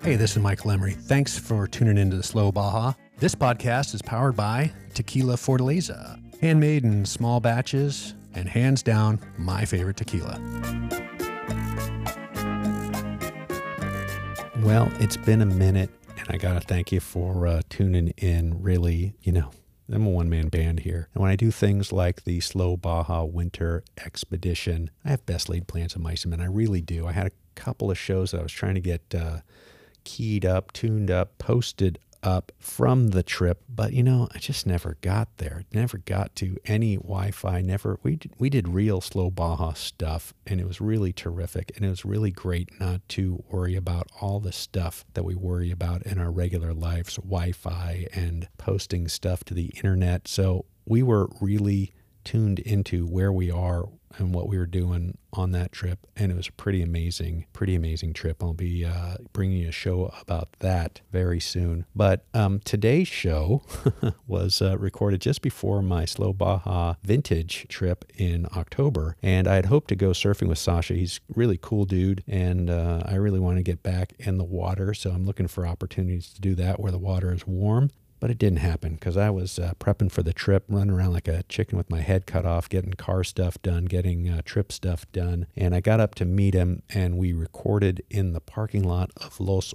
Hey, this is Michael Emery. Thanks for tuning into the Slow Baja. This podcast is powered by Tequila Fortaleza, handmade in small batches and hands down my favorite tequila. Well, it's been a minute, and I got to thank you for tuning in. Really, I'm a one-man band here. And when I do things like the Slow Baja Winter Expedition, I have best laid plans of mice, and I really do. I had a couple of shows that I was trying to get keyed up, tuned up, posted up from the trip, but I just never got there. Never got to any Wi-Fi. We did real Slow Baja stuff, and it was really terrific, and it was really great not to worry about all the stuff that we worry about in our regular lives, Wi-Fi and posting stuff to the internet. So we were really tuned into where we are and what we were doing on that trip, and it was a pretty amazing trip. I'll be bringing you a show about that very soon. But today's show was recorded just before my Slow Baja vintage trip in October, and I had hoped to go surfing with Sasha. He's a really cool dude, and I really want to get back in the water, so I'm looking for opportunities to do that where the water is warm. But it didn't happen because I was prepping for the trip, running around like a chicken with my head cut off, getting car stuff done, getting trip stuff done. And I got up to meet him, and we recorded in the parking lot of Las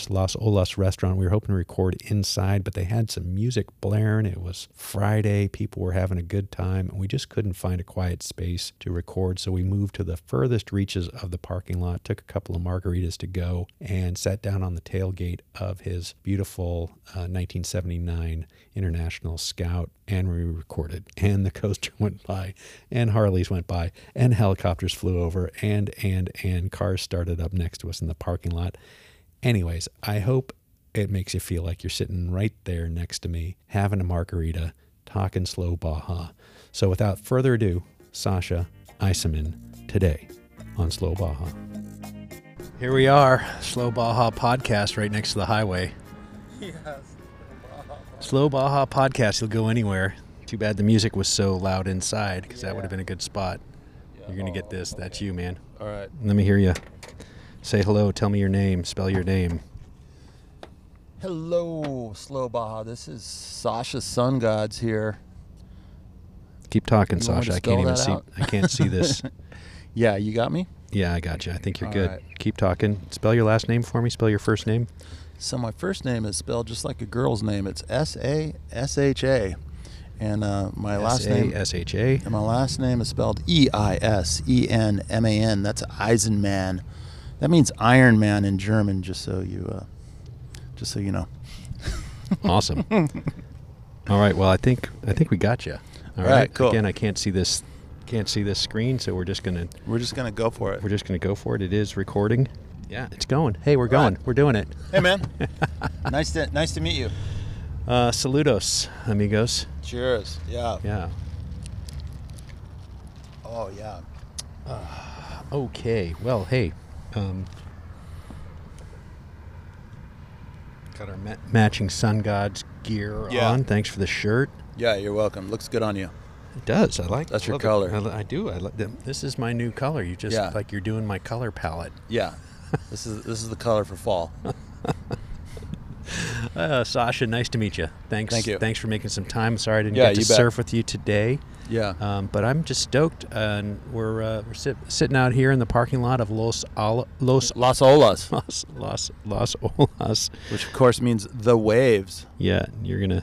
Olas restaurant. We were hoping to record inside, but they had some music blaring. It was Friday. People were having a good time, and we just couldn't find a quiet space to record. So we moved to the furthest reaches of the parking lot, took a couple of margaritas to go, and sat down on the tailgate of his beautiful 1979 International Scout, and we recorded, and the coaster went by, and Harleys went by, and helicopters flew over, and cars started up next to us in the parking lot. Anyways, I hope it makes you feel like you're sitting right there next to me, having a margarita, talking Slow Baja. So without further ado, Sasha Eiseman today on Slow Baja. Here we are, Slow Baja podcast right next to the highway. Yes. Slow Baja podcast, you'll go anywhere. Too bad the music was so loud inside, because that would have been a good spot. Yeah. You're going to get this. That's you, man. All right. Let me hear you. Say hello. Tell me your name. Spell your name. Hello, Slow Baja. This is Sasha Sun Gods here. Keep talking, You want me Sasha. to I can't even spell see. that out? I can't see this. Yeah, you got me? Yeah, I got you. I think you're All good. right. Keep talking. Spell your last name for me. Spell your first name. So my first name is spelled just like a girl's name. It's S-A-S-H-A. And my last name S-A-S-H-A. and my last name is spelled E-I-S-E-N-M-A-N. That's Eisenman. That means Iron Man in German, just so you know. Awesome. All right. Well, I think we got you. All right, cool. Again, I can't see this screen, so we're just gonna go for it. go for it. It is recording. Yeah, it's going. Hey, we're going. Right. We're doing it. Hey, man. Nice to meet you. Saludos, amigos. Cheers. Yeah. Yeah. Oh, yeah. Okay. Well, hey. Got our matching Sun Gods gear on. Thanks for the shirt. Yeah, you're welcome. Looks good on you. It does. I like. That's your love it. color. I do. I like them. This is my new color. You just like you're doing my color palette. Yeah. This is the color for fall. Sasha, nice to meet you. Thanks. Thank you. Thanks for making some time. Sorry I didn't get to surf with you today. Yeah. But I'm just stoked, and we're sitting out here in the parking lot of Las Olas. Las Olas, which of course means the waves. Yeah, you're gonna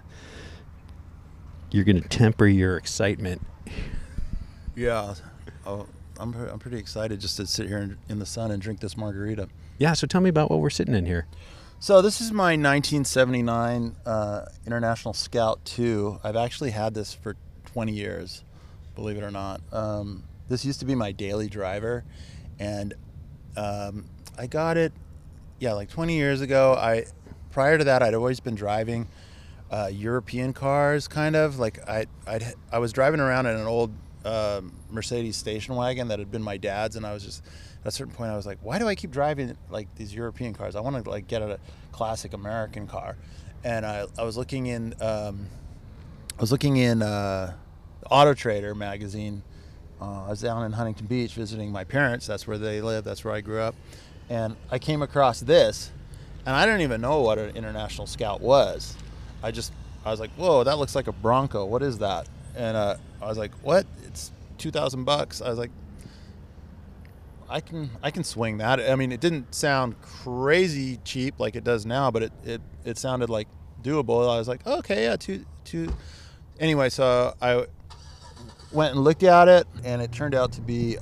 temper your excitement. Yeah. Oh, I'm pretty excited just to sit here in the sun and drink this margarita. Yeah. So tell me about what we're sitting in here. So this is my 1979 International Scout 2. I've actually had this for 20 years, believe it or not. This used to be my daily driver, and I got it, like 20 years ago. Prior to that, I'd always been driving European cars, kind of like I was driving around in an old Mercedes station wagon that had been my dad's, and I was just at a certain point I was like, why do I keep driving like these European cars? I want to like get a classic American car. And I was looking in Auto Trader magazine. I was down in Huntington Beach visiting my parents. That's where they live. That's where I grew up. And I came across this, and I didn't even know what an International Scout was. I was like, whoa, that looks like a Bronco. What is that? And I was like, what? It's $2,000. I was like, I can swing that. I mean, it didn't sound crazy cheap like it does now, but it sounded like doable. I was like, okay, yeah, two. Anyway, so I went and looked at it, and it turned out to be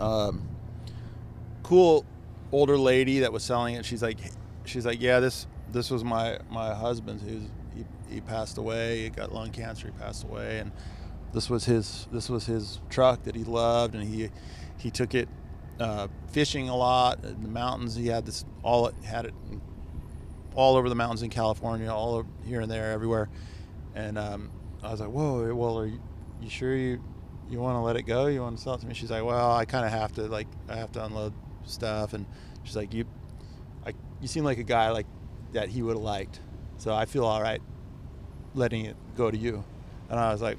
cool older lady that was selling it. She's like, yeah, this was my husband's. He passed away. He got lung cancer. He passed away, and this was his truck that he loved, and he took it fishing a lot in the mountains. He had had it all over the mountains in California, all over, here and there, everywhere. And I was like, whoa, well, are you sure you want to let it go? You want to sell it to me? She's like, well, I kind of have to, I have to unload stuff. And she's like, you seem like a guy like that he would have liked, so I feel all right letting it go to you. And I was like,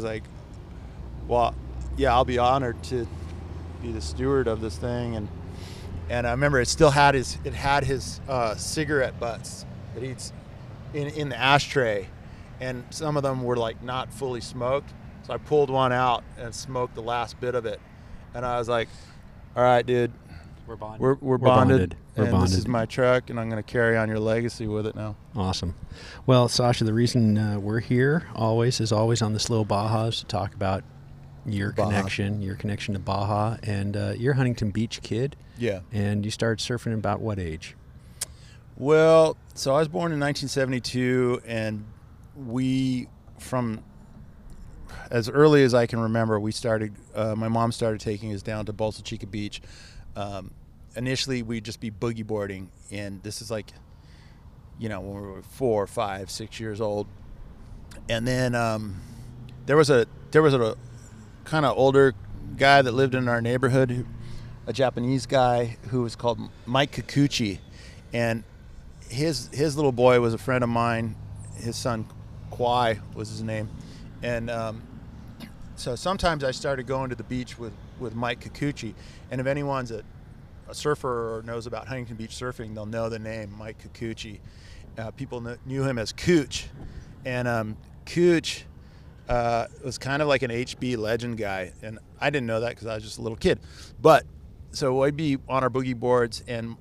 well, yeah, I'll be honored to be the steward of this thing. And I remember it still had his cigarette butts that he'd in the ashtray, and some of them were like not fully smoked. So I pulled one out and smoked the last bit of it. And I was like, all right, dude, we're bonded. We're bonded. This is my truck, and I'm going to carry on your legacy with it now. Awesome. Well, Sasha, the reason we're here is always on the Slow Bajas to talk about your connection to Baja, and you're a Huntington Beach kid. Yeah. And you started surfing about what age? Well, so I was born in 1972, and from as early as I can remember, we started. My mom started taking us down to Bolsa Chica Beach. Initially, we'd just be boogie boarding, and this is like, when we were 4, 5, 6 years old. And then there was a kind of older guy that lived in our neighborhood, a Japanese guy who was called Mike Kikuchi, and his little boy was a friend of mine. His son Kwai was his name, and so sometimes I started going to the beach with Mike Kikuchi. And if anyone's a surfer or knows about Huntington Beach surfing, they'll know the name Mike Kikuchi. People knew him as Cooch, and Cooch was kind of like an HB legend guy, and I didn't know that because I was just a little kid. But so I'd be on our boogie boards, and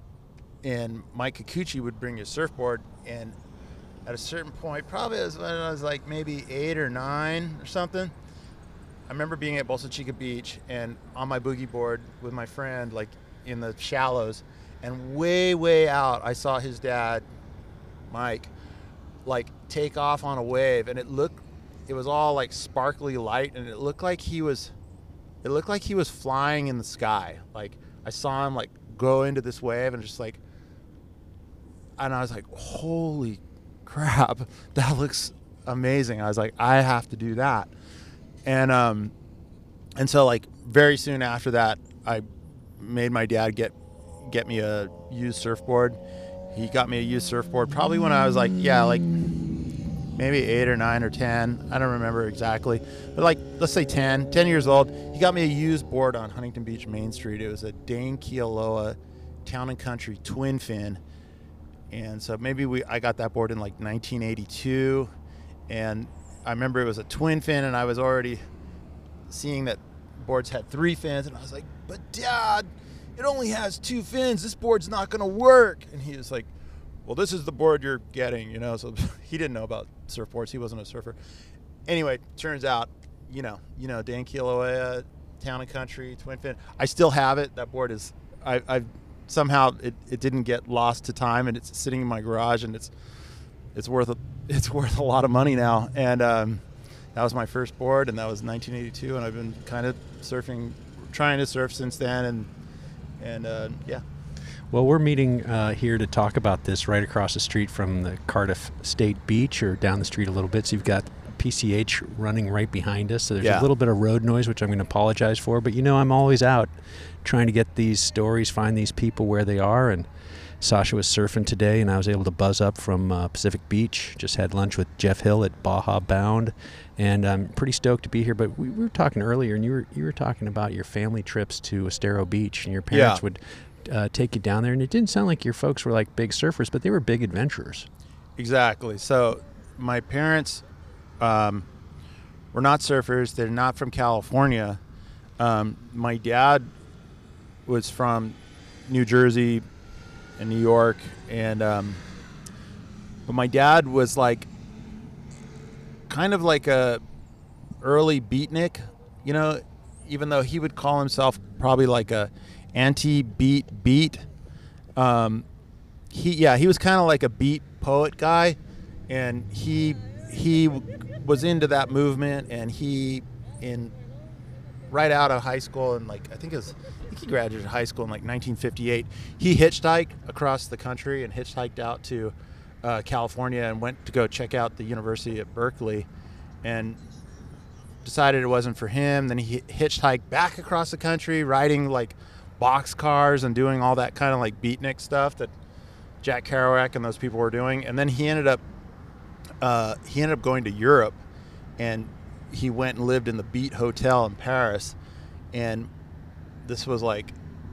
Mike Kikuchi would bring his surfboard, and at a certain point, probably when I was like maybe 8 or 9 or something, I remember being at Bolsa Chica Beach and on my boogie board with my friend, like in the shallows, and way out, I saw his dad, Mike, like take off on a wave, and it was all like sparkly light, and it looked like he was flying in the sky. Like I saw him like go into this wave and just like, and I was like, holy crap, that looks amazing. I was like, I have to do that. And so like very soon after that, I made my dad get me a used surfboard. He got me a used surfboard probably when I was like maybe 8 or 9 or 10. I don't remember exactly, but like let's say 10 years old. He got me a used board on Huntington Beach Main Street. It was a Dane Kealoha Town & Country twin fin. And so maybe I got that board in like 1982, and I remember it was a twin fin, and I was already seeing that boards had 3 fins, and I was like, but Dad, it only has 2 fins. This board's not going to work. And he was like, well, this is the board you're getting, So he didn't know about surfboards. He wasn't a surfer. Anyway, turns out, Dane Kealoha Town & Country twin fin. I still have it. That board is, I've somehow it didn't get lost to time, and it's sitting in my garage, and it's worth a lot of money now. And that was my first board, and that was 1982, and I've been kind of trying to surf since then, and yeah. Well, we're meeting here to talk about this right across the street from the Cardiff State Beach, or down the street a little bit. So you've got PCH running right behind us, so there's a little bit of road noise, which I'm going to apologize for, but I'm always out trying to get these stories, find these people where they are. And Sasha was surfing today, and I was able to buzz up from Pacific Beach. Just had lunch with Jeff Hill at Baja Bound, and I'm pretty stoked to be here. But we were talking earlier, and you were talking about your family trips to Estero Beach, and your parents would take you down there, and it didn't sound like your folks were like big surfers, but they were big adventurers. Exactly. So my parents were not surfers. They're not from California. My dad was from New Jersey and New York, and but my dad was like kind of like a early beatnik, you know, even though he would call himself probably like a anti-beat. He was kind of like a beat poet guy, and he was into that movement, and right out of high school, and like I think he graduated high school in like 1958. He hitchhiked across the country and hitchhiked out to California and went to go check out the University at Berkeley, and decided it wasn't for him. Then he hitchhiked back across the country, riding like box cars and doing all that kind of like beatnik stuff that Jack Kerouac and those people were doing. And then he ended up going to Europe, and he went and lived in the Beat Hotel in Paris. And this was like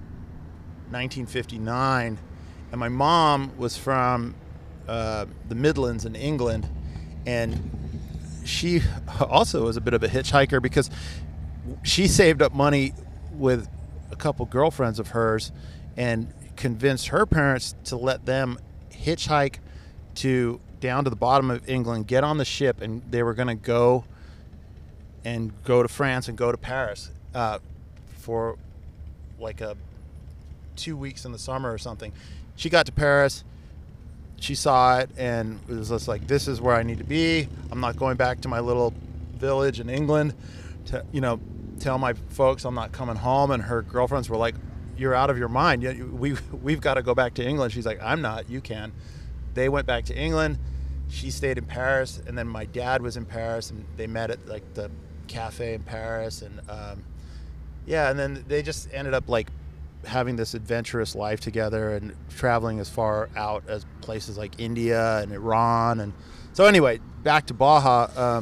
1959, and my mom was from the Midlands in England, and she also was a bit of a hitchhiker because she saved up money with a couple girlfriends of hers and convinced her parents to let them hitchhike down to the bottom of England, get on the ship, and they were going to go to France and go to Paris for like 2 weeks in the summer or something. She got to Paris, she saw it, and it was just like, this is where I need to be. I'm not going back to my little village in England to, tell my folks I'm not coming home. And her girlfriends were like, you're out of your mind. We've got to go back to England. She's like, I'm not, you can. They went back to England. She stayed in Paris, and then my dad was in Paris, and they met at like the cafe in Paris, and and then they just ended up like having this adventurous life together and traveling as far out as places like India and Iran. And so anyway, back to Baja.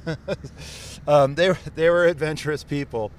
They were adventurous people.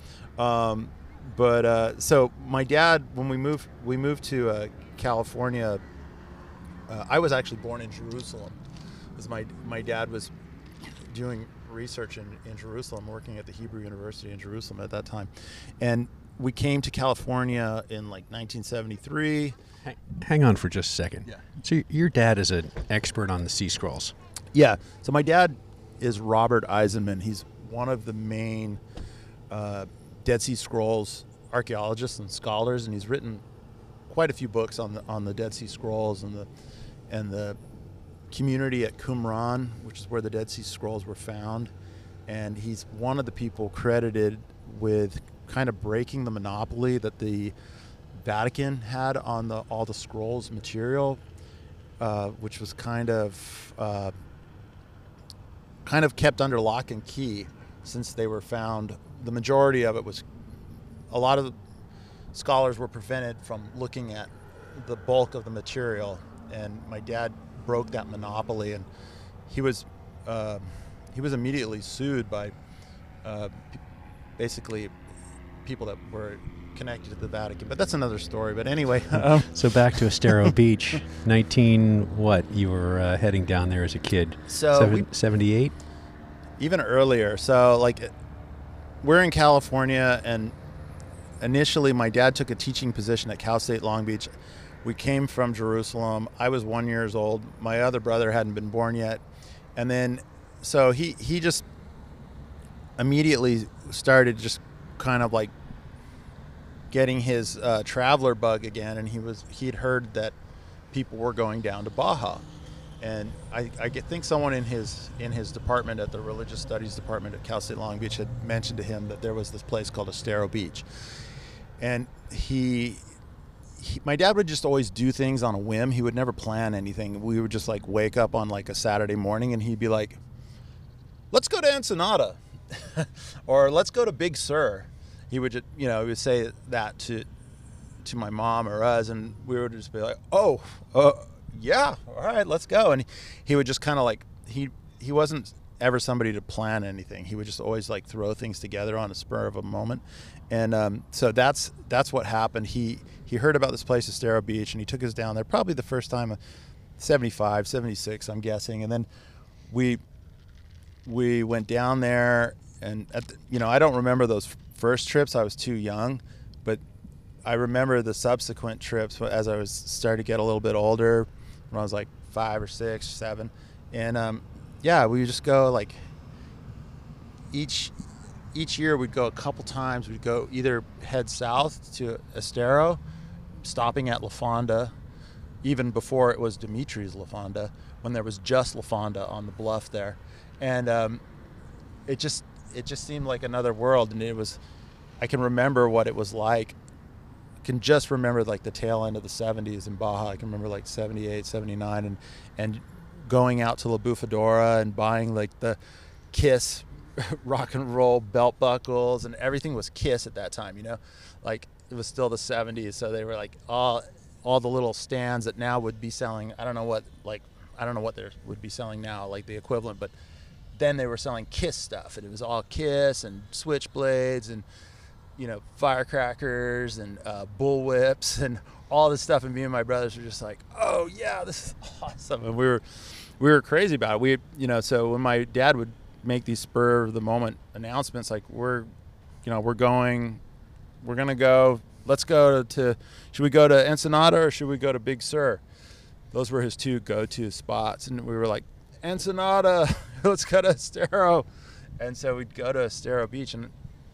So my dad, when we moved to California, I was actually born in Jerusalem, because my dad was doing research in Jerusalem, working at the Hebrew University in Jerusalem at that time. And we came to California in like 1973. Hang on for just a second. Yeah. So your dad is an expert on the Sea Scrolls. Yeah. So my dad is Robert Eisenman. He's one of the main Dead Sea Scrolls archaeologists and scholars, and he's written quite a few books on the Dead Sea Scrolls and the community at Qumran, which is where the Dead Sea Scrolls were found. And he's one of the people credited with kind of breaking the monopoly that the Vatican had on all the scrolls material, which was kind of kept under lock and key since they were found. The majority of it was, a lot of the scholars were prevented from looking at the bulk of the material, and my dad broke that monopoly, and he was immediately sued by basically people that were connected to the Vatican. But that's another story. But anyway. So back to Estero Beach, you were heading down there as a kid? So 78? Even earlier. So like, we're in California, and initially my dad took a teaching position at Cal State Long Beach. We came from Jerusalem. I was 1 year old. My other brother hadn't been born yet. And then, so he just immediately started just kind of like getting his traveler bug again. And he'd heard that people were going down to Baja. And I think someone in his department at the Religious Studies department at Cal State Long Beach had mentioned to him that there was this place called Estero Beach. And my dad would just always do things on a whim. He would never plan anything. We would just like wake up on like a Saturday morning, and he'd be like, let's go to Ensenada or let's go to Big Sur. He would just, he would say that to my mom or us, and we would just be like, yeah, all right, let's go. And he would just kind of like, he wasn't ever somebody to plan anything. He would just always like throw things together on a spur of a moment. And so that's what happened. He heard about this place, Estero Beach, and he took us down there probably the first time, 75, 76, I'm guessing. And then we went down there, and I don't remember those first trips. I was too young, but I remember the subsequent trips as I was starting to get a little bit older, when I was like 5 or 6, 7. And we would just go like each year we'd go a couple times. We'd go either head south to Estero, stopping at La Fonda, even before it was Dimitri's La Fonda, when there was just La Fonda on the bluff there. And it just seemed like another world. And I can remember what it was like. I can just remember like the tail end of the 70s in Baja. I can remember like 78, 79, and going out to La Bufadora and buying like the Kiss rock and roll belt buckles, and everything was Kiss at that time, like it was still the 70s. So they were like all the little stands that now would be selling, I don't know what they would be selling now, like the equivalent, but then they were selling Kiss stuff, and it was all Kiss and switchblades and firecrackers and bullwhips and all this stuff. And me and my brothers were just like, oh yeah, this is awesome. And we were crazy about it. So when my dad would make these spur of the moment announcements, like we're gonna go, let's go to, should we go to Ensenada or should we go to Big Sur? Those were his two go-to spots. And we were like, Ensenada, let's go to Estero. And so we'd go to Estero Beach. And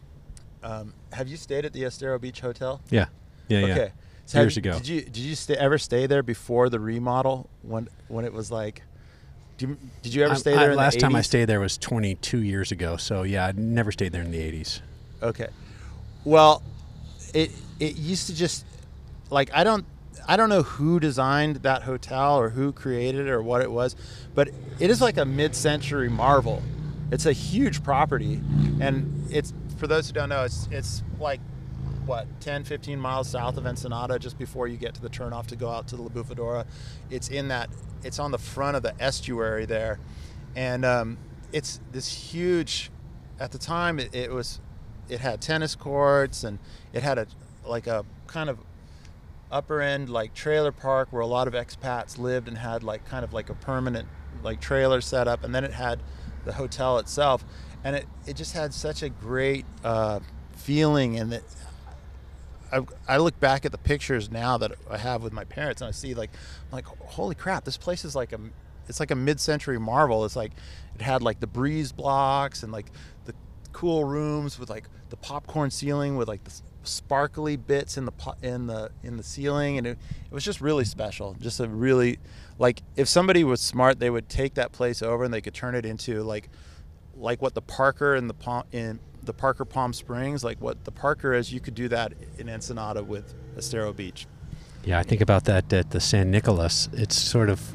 have you stayed at the Estero Beach Hotel? Yeah. Okay. So years ago. Did you ever stay there before the remodel, when it was like? Did you ever stay there in the 80s? Last time I stayed there was 22 years ago. So yeah, I never stayed there in the 80s. Okay. Well, it used to just, like, I don't know who designed that hotel or who created it or what it was, but it is like a mid-century marvel. It's a huge property, and it's, for those who don't know, it's like, what, 10, 15 miles south of Ensenada, just before you get to the turnoff to go out to La Bufadora. It's on the front of the estuary there. And it's this huge, at the time it had tennis courts, and it had a kind of upper end like trailer park where a lot of expats lived and had like kind of like a permanent like trailer set up. And then it had the hotel itself, and it just had such a great feeling. And that I look back at the pictures now that I have with my parents, and I see I'm like, holy crap, this place is it's like a mid-century marvel. It's like, it had like the breeze blocks and like the cool rooms with like the popcorn ceiling with like the sparkly bits in the ceiling, and it was just really special. Just a really, like, if somebody was smart, they would take that place over and they could turn it into like what the Parker in the Parker Palm Springs, like what the Parker is, you could do that in Ensenada with Estero Beach. Yeah, I think about that at the San Nicolas. It's sort of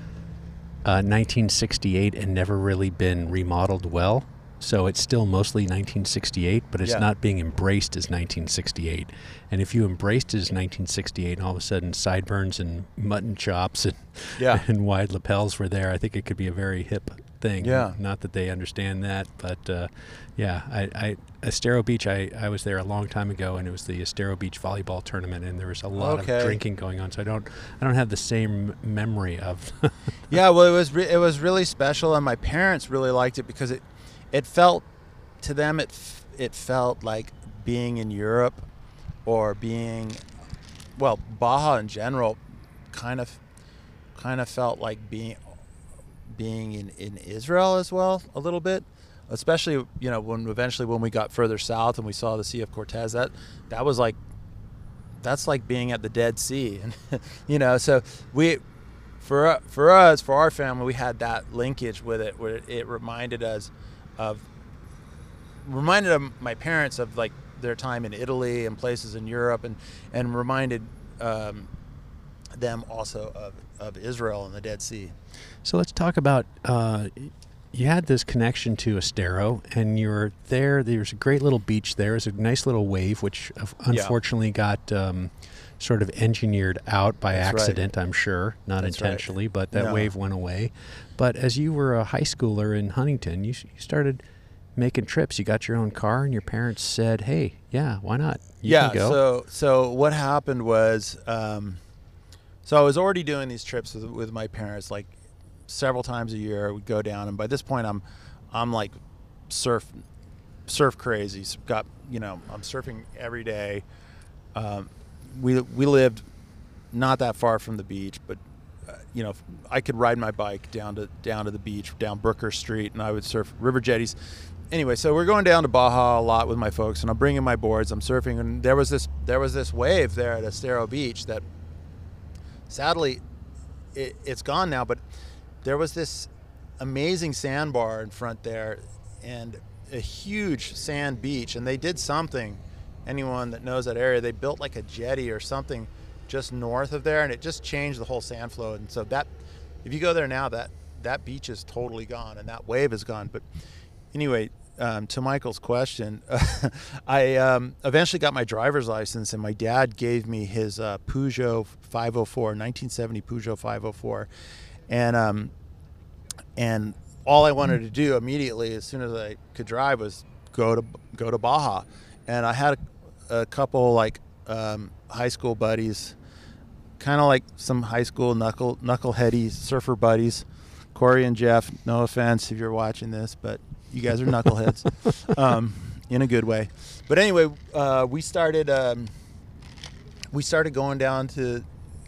1968 and never really been remodeled well. So it's still mostly 1968, but it's not being embraced as 1968. And if you embraced it as 1968 and all of a sudden sideburns and mutton chops and wide lapels were there, I think it could be a very hip thing. Yeah. Not that they understand that, but Estero Beach, I was there a long time ago, and it was the Estero Beach volleyball tournament, and there was a lot of drinking going on. So I don't have the same memory of. Yeah, well, it was really special, and my parents really liked it because it felt, to them, it felt like being in Europe, or being, well, Baja in general kind of felt like being in Israel as well, a little bit, especially when we got further south and we saw the Sea of Cortez. That was like, that's like being at the Dead Sea, and so for our family, we had that linkage with it, where it reminded my parents of like their time in Italy and places in Europe, and reminded them also of Israel and the Dead Sea. So let's talk about, you had this connection to Estero, and you were there. There's a great little beach there. There's a nice little wave, which unfortunately got sort of engineered out by That's right. accident, I'm sure, not That's right. intentionally, but that No. wave went away. But as you were a high schooler in Huntington, you started making trips. You got your own car, and your parents said, "Hey, yeah, why not? You Yeah. can go." So what happened was, so I was already doing these trips with my parents, like several times a year. We'd go down, and by this point, I'm like surf crazy. I'm surfing every day. We lived not that far from the beach, but I could ride my bike down to the beach, down Brooker Street, and I would surf river jetties. Anyway, so we're going down to Baja a lot with my folks, and I'm bringing my boards. I'm surfing, and there was this wave there at Estero Beach that, sadly, it's gone now. But there was this amazing sandbar in front there, and a huge sand beach. And they did something. Anyone that knows that area, they built like a jetty or something just north of there, and it just changed the whole sand flow. And so that, if you go there now, that beach is totally gone, and that wave is gone. But anyway, to Michael's question, I eventually got my driver's license, and my dad gave me his Peugeot 504, 1970 Peugeot 504, and all I wanted to do immediately, as soon as I could drive, was go to Baja. And I had a couple like high school buddies, kind of like some high school knuckleheady surfer buddies, Corey and Jeff. No offense if you're watching this, but you guys are knuckleheads, in a good way. But anyway, we started going down to.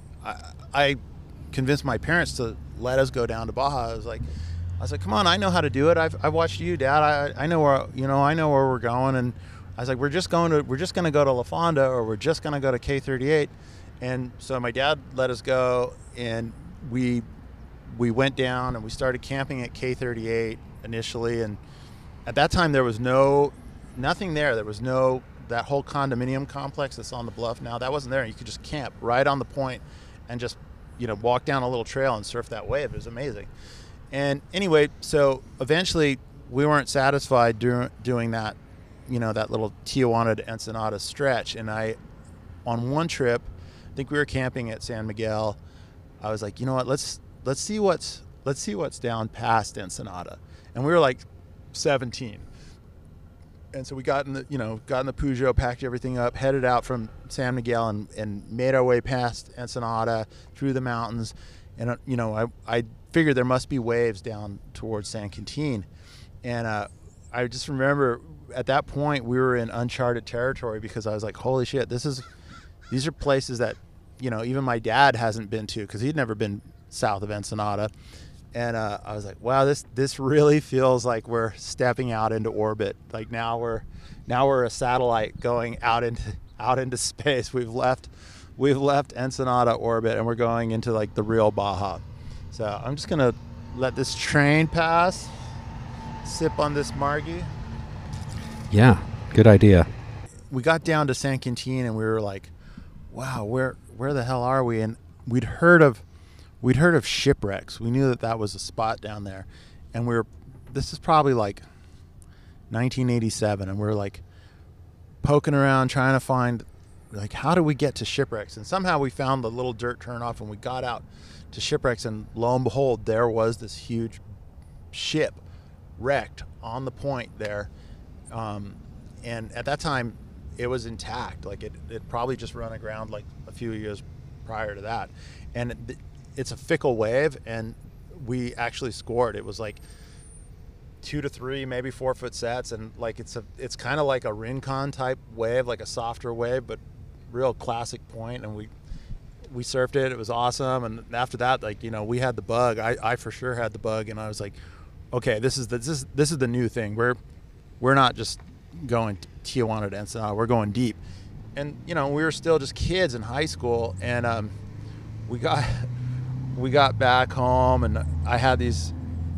I convinced my parents to let us go down to Baja. I was like, come on, I know how to do it. I've watched you, Dad. I know where we're going. And I was like, we're just going to go to La Fonda, or we're just going to go to K38. And so my dad let us go, and we went down and we started camping at K38 initially. And at that time there was nothing there. There was that whole condominium complex that's on the bluff now. That wasn't there. You could just camp right on the point and just walk down a little trail and surf that wave. It was amazing. And anyway, so eventually we weren't satisfied doing that, that little Tijuana to Ensenada stretch. And on one trip, I think we were camping at San Miguel. I was like, you know what, let's see what's down past Ensenada. And we were like 17. And so we got in the Peugeot, packed everything up, headed out from San Miguel, and made our way past Ensenada, through the mountains. And, I figured there must be waves down towards San Quintin. And I just remember at that point we were in uncharted territory, because I was like, holy shit, these are places that, even my dad hasn't been to, because he'd never been south of Ensenada. And I was like, wow, this really feels like we're stepping out into orbit. Like now we're a satellite going out into space. We've left Ensenada orbit, and we're going into like the real Baja. So I'm just gonna let this train pass, sip on this margie. Yeah, good idea. We got down to San Quintin, and we were like, wow, where the hell are we? And we'd heard of shipwrecks. We knew that was a spot down there. And this is probably like 1987, and we're like poking around trying to find, like, how do we get to shipwrecks? And somehow we found the little dirt turnoff, and we got out to shipwrecks, and lo and behold, there was this huge ship wrecked on the point there. And at that time it was intact. Like it probably just run aground like a few years prior to that. And it's a fickle wave, and we actually scored. It was like 2 to 3, maybe 4 foot sets, and like it's kind of like a Rincon type wave, like a softer wave, but real classic point. And we surfed it. It was awesome. And after that, like, we had the bug. I for sure had the bug, and I was like, okay, this is the new thing. We're not just going Tijuana to Ensenada. We're going deep. And we were still just kids in high school, and we got back home, and I had these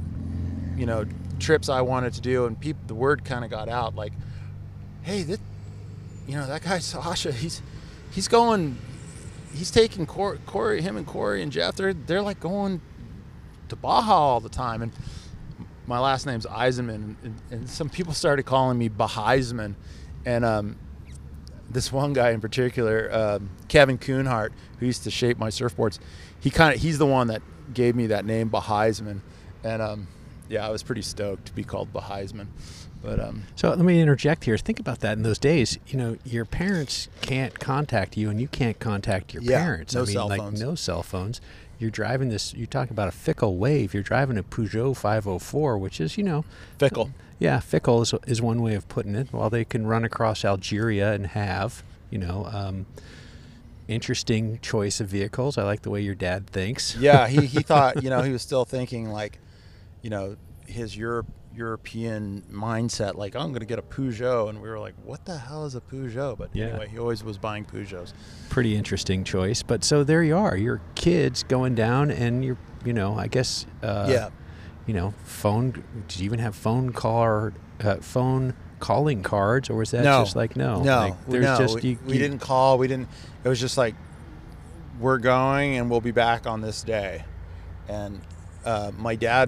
trips I wanted to do, and the word kind of got out, like, hey, that guy Sasha, he's taking Corey, him and Corey and Jeff, they're like going to Baja all the time. And my last name's Eisenman, and some people started calling me Bahaisman, and this one guy in particular, Kevin Kuhnhart, who used to shape my surfboards, he's the one that gave me that name, Baheisman. And yeah, I was pretty stoked to be called Baheisman. But so let me interject here. Think about that. In those days, you know, your parents can't contact you, and you can't contact your parents. No I mean, cell like phones. no cell phones. You're driving this. You talk about a fickle wave. You're driving a Peugeot 504, which is, you know, fickle. Yeah, fickle is one way of putting it. While they can run across Algeria and have, you know, interesting choice of vehicles. I like the way your dad thinks. Yeah, he thought, you know, he was still thinking like, you know, his European mindset, like, oh, I'm going to get a Peugeot. And we were like, what the hell is a Peugeot? But anyway, he always was buying Peugeots. Pretty interesting choice. But so there you are. Your kids going down, and you're, you know, I guess, you know, phone. Did you even have phone calling cards, or was that just like no? Like, there's just we didn't call. We didn't. It was just like, we're going, and we'll be back on this day. And my dad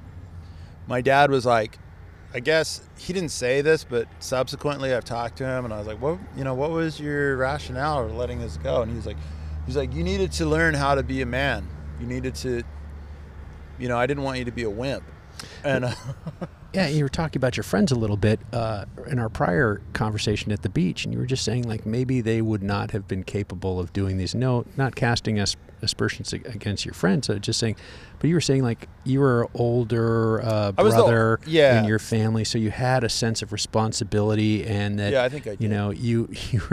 was like, I guess he didn't say this, but subsequently I've talked to him, and I was like, what was your rationale for letting this go? And he's like, you needed to learn how to be a man. You needed to, you know, I didn't want you to be a wimp. And yeah, you were talking about your friends a little bit in our prior conversation at the beach, and you were just saying like maybe they would not have been capable of doing these. No, not casting aspersions against your friends, just saying. But you were saying like you were an older brother in your family, so you had a sense of responsibility, and that I think I did. You know, you're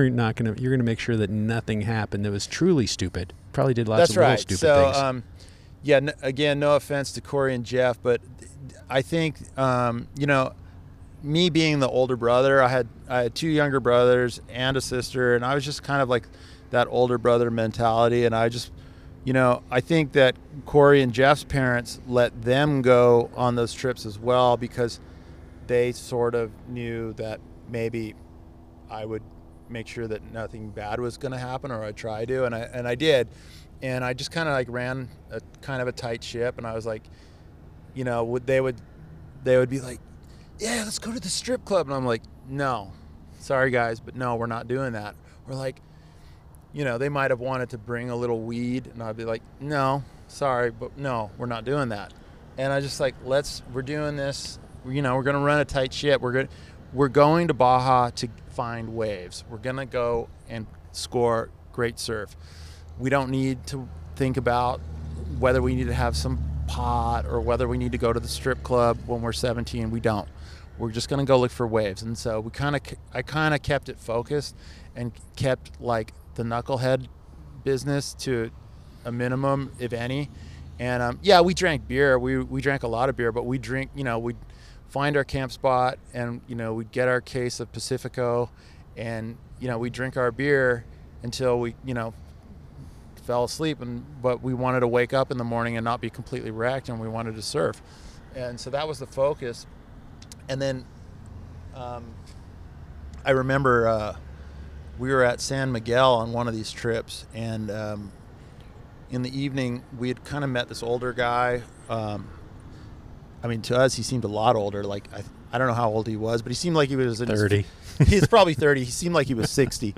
gonna make sure that nothing happened that was truly stupid. Probably did lots of little stupid things. Yeah, again, no offense to Corey and Jeff, but I think, you know, me being the older brother, I had two younger brothers and a sister, and I was just kind of like that older brother mentality. And I just, you know, I think that Corey and Jeff's parents let them go on those trips as well, because they sort of knew that maybe I would make sure that nothing bad was going to happen, or I'd try to, and I did. And I just kind of like ran a kind of a tight ship, and I was like, you know, they would be like, yeah, let's go to the strip club. And I'm like, no, sorry guys, but no, we're not doing that. Or like, you know, they might have wanted to bring a little weed, and I'd be like, no, sorry, but no, we're not doing that. And I just like, we're doing this, you know, we're going to run a tight ship. We're going to Baja to find waves. We're going to go and score great surf. We don't need to think about whether we need to have some pot or whether we need to go to the strip club when we're 17. We don't. We're just going to go look for waves. And so I kind of kept it focused and kept like the knucklehead business to a minimum, if any. And yeah, we drank beer. We drank a lot of beer, but we drink, you know, we'd find our camp spot, and, you know, we'd get our case of Pacifico, and, you know, we'd drink our beer until we, you know, fell asleep, but we wanted to wake up in the morning and not be completely wrecked, and we wanted to surf. And so that was the focus. And then I remember we were at San Miguel on one of these trips, and in the evening we had kind of met this older guy. I mean, to us he seemed a lot older. Like I don't know how old he was, but he seemed like he was 30. He's probably 30. He seemed like he was 60.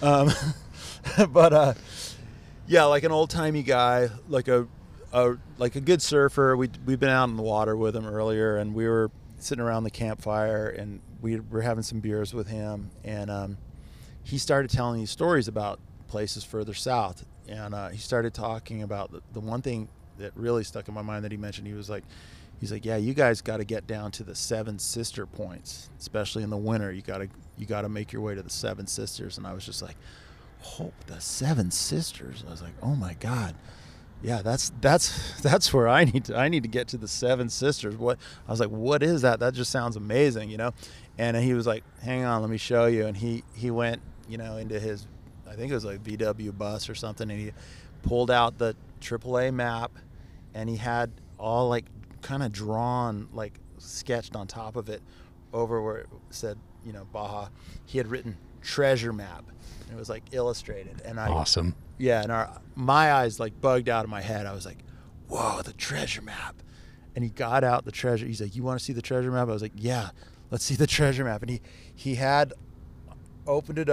But yeah, like an old-timey guy, like a good surfer. We'd been out in the water with him earlier, and we were sitting around the campfire, and we were having some beers with him, and he started telling these stories about places further south, and he started talking about the one thing that really stuck in my mind that he mentioned. He's like, yeah, you guys got to get down to the Seven Sister Points, especially in the winter. You got to make your way to the Seven Sisters. And I was just like, oh, the Seven Sisters. I was like, oh my God, yeah, that's where I need to get to, the Seven Sisters. What? I was like, what is that? That just sounds amazing, you know. And he was like, hang on, let me show you. And he went, you know, into his, I think it was like VW bus or something, and he pulled out the AAA map, and he had all like kind of drawn, like sketched on top of it, over where it said, you know, Baja. He had written treasure map. It was like illustrated, and awesome. Yeah, and my eyes like bugged out of my head. I was like, whoa, the treasure map. And he got out the treasure. He's like, you want to see the treasure map? I was like, yeah, let's see the treasure map. And he had opened it up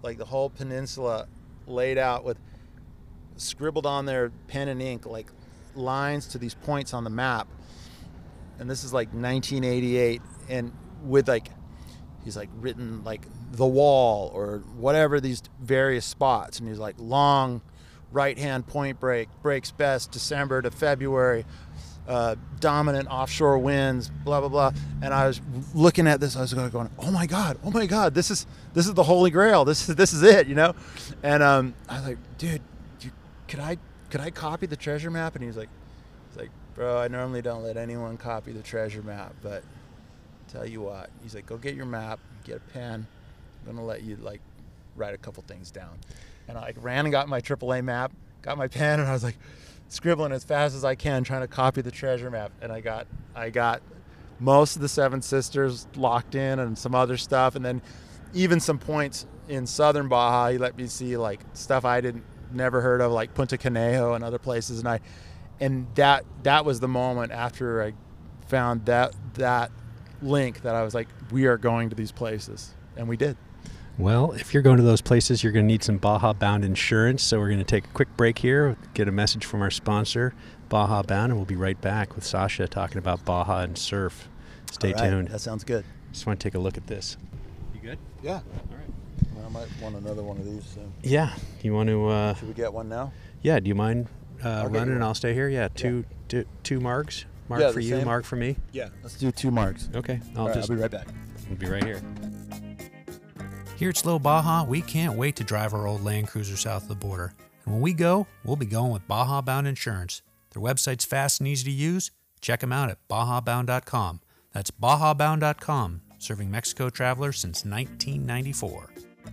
like the whole peninsula laid out with scribbled on there, pen and ink, like lines to these points on the map. And this is like 1988, and with like, he's like written like the wall or whatever, these various spots, and he's like long right hand point break, breaks best December to February, dominant offshore winds, blah blah blah. And I was looking at this, I was going, oh my god, this is the holy grail, this is it, you know. And I was like, dude, could I copy the treasure map? And he's like, bro, I normally don't let anyone copy the treasure map, but tell you what, he's like, go get your map, get a pen, I'm gonna let you like write a couple things down. And I like ran and got my AAA map, got my pen, and I was like scribbling as fast as I can, trying to copy the treasure map. And I got most of the Seven Sisters locked in and some other stuff, and then even some points in southern Baja. He let me see like stuff I never heard of, like Punta Conejo and other places. And that was the moment after I found that link that I was like, we are going to these places, and we did. Well, if you're going to those places, you're going to need some Baja Bound insurance. So we're going to take a quick break here, get a message from our sponsor, Baja Bound, and we'll be right back with Sasha talking about Baja and surf. Stay tuned. That sounds good. Just want to take a look at this. You good? Yeah. All right. Well, I might want another one of these soon. Yeah. You want to... Should we get one now? Yeah. Do you mind running and I'll stay here? Yeah. Two margs. Mark for you, same. Mark for me. Yeah. Let's do 2 marks. Okay. I'll be right back. We'll be right here. Here at Slow Baja, we can't wait to drive our old Land Cruiser south of the border. And when we go, we'll be going with Baja Bound Insurance. Their website's fast and easy to use. Check them out at bajabound.com. That's bajabound.com, serving Mexico travelers since 1994.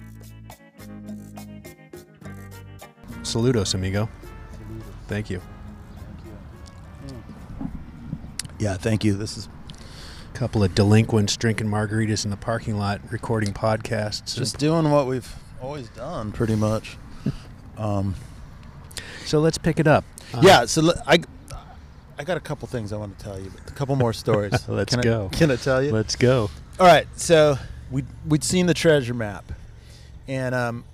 Saludos, amigo. Thank you. Yeah, thank you. This is Couple of delinquents drinking margaritas in the parking lot, recording podcasts. just doing what we've always done, pretty much. So let's pick it up. Yeah, so I got a couple things I want to tell you, a couple more stories. Let's go. Can I tell you? Let's go. All right, so we'd seen the treasure map, and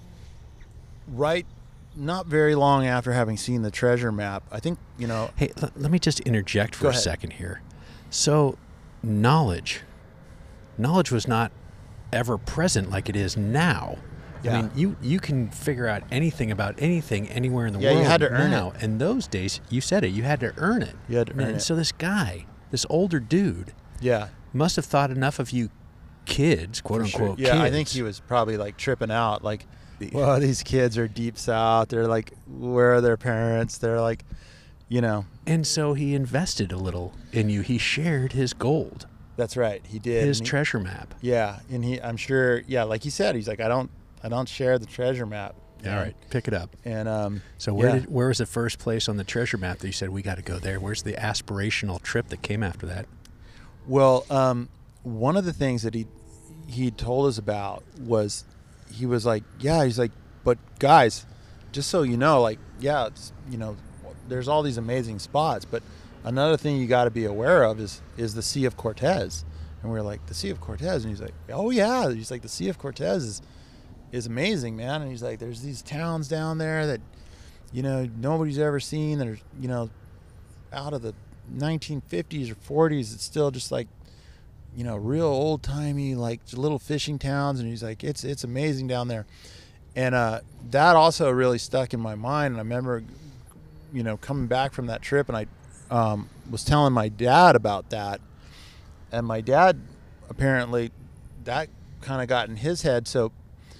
not very long after having seen the treasure map, I think, you know... Hey, let me just interject for a second here. So... Knowledge was not ever present like it is now. Yeah. I mean, you can figure out anything about anything anywhere in the world. You had to earn now. it. In those days, you said it, you had to earn it. You had to earn it. So this guy, this older dude, must have thought enough of you kids, quote unquote, kids. Yeah, I think he was probably like tripping out, like, well, these kids are deep south. They're like, where are their parents? They're like, you know. And so he invested a little in you. He shared his gold. That's right. He did. His treasure map. Yeah. And I'm sure, like he said, he's like, I don't share the treasure map. All right. Pick it up. And so where was the first place on the treasure map that you said, we got to go there? Where's the aspirational trip that came after that? Well, one of the things that he told us about was, he was like, but guys, just so you know, like, it's, you know, there's all these amazing spots, but another thing you got to be aware of is the Sea of Cortez. And we were like, the Sea of Cortez? And he's like, oh yeah. He's like, the Sea of Cortez is amazing, man. And he's like, there's these towns down there that, you know, nobody's ever seen, that are, you know, out of the 1950s or 40s. It's still just like, you know, real old timey, like little fishing towns. And he's like, it's amazing down there. And that also really stuck in my mind. And I remember, you know, coming back from that trip, and I was telling my dad about that, and my dad, apparently that kind of got in his head. So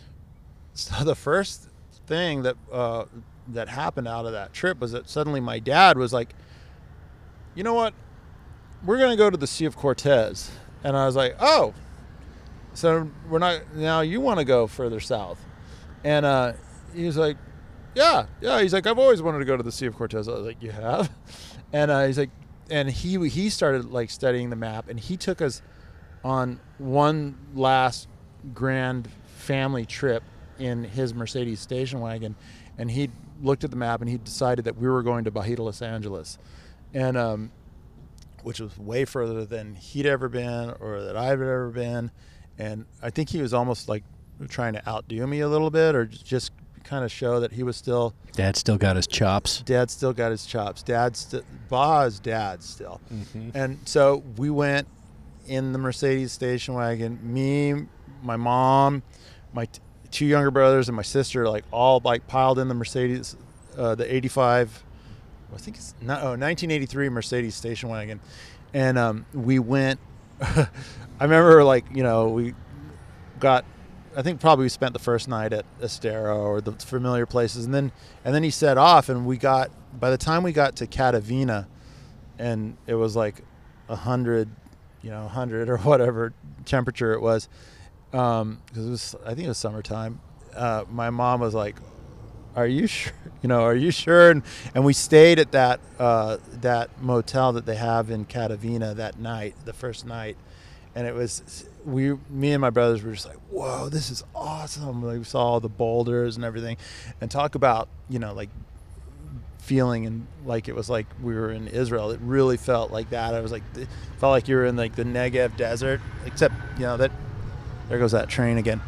the first thing that happened out of that trip was that suddenly my dad was like, you know what, we're going to go to the Sea of Cortez. And I was like, oh, so we're not, now you want to go further south. And he was like, yeah. He's like, I've always wanted to go to the Sea of Cortez. I was like, you have? And he's like, and he started like studying the map, and he took us on one last grand family trip in his Mercedes station wagon, and he looked at the map and he decided that we were going to Bajito Los Angeles, and which was way further than he'd ever been or that I've ever been. And I think he was almost like trying to outdo me a little bit, or just kind of show that he was still. Dad still got his chops. Dad still got his chops. Baja's dad still. And so we went in the Mercedes station wagon. Me, my mom, my two younger brothers, and my sister, like all like piled in the Mercedes, the 85. I think it's 1983 Mercedes station wagon, and we went. I remember, like, you know, we got. I think probably we spent the first night at Estero or the familiar places, and then he set off, and we got. By the time we got to Catavina, and it was like 100 or whatever temperature it was, because it was, I think it was summertime. My mom was like, "Are you sure? Are you sure?" And we stayed at that motel that they have in Catavina that night, the first night, and it was me and my brothers were just like, "Whoa, this is awesome!" Like, we saw all the boulders and everything, and talk about like feeling and like it was like we were in Israel. It really felt like that. I was like, it felt like you were in like the Negev desert, except that there goes that train again.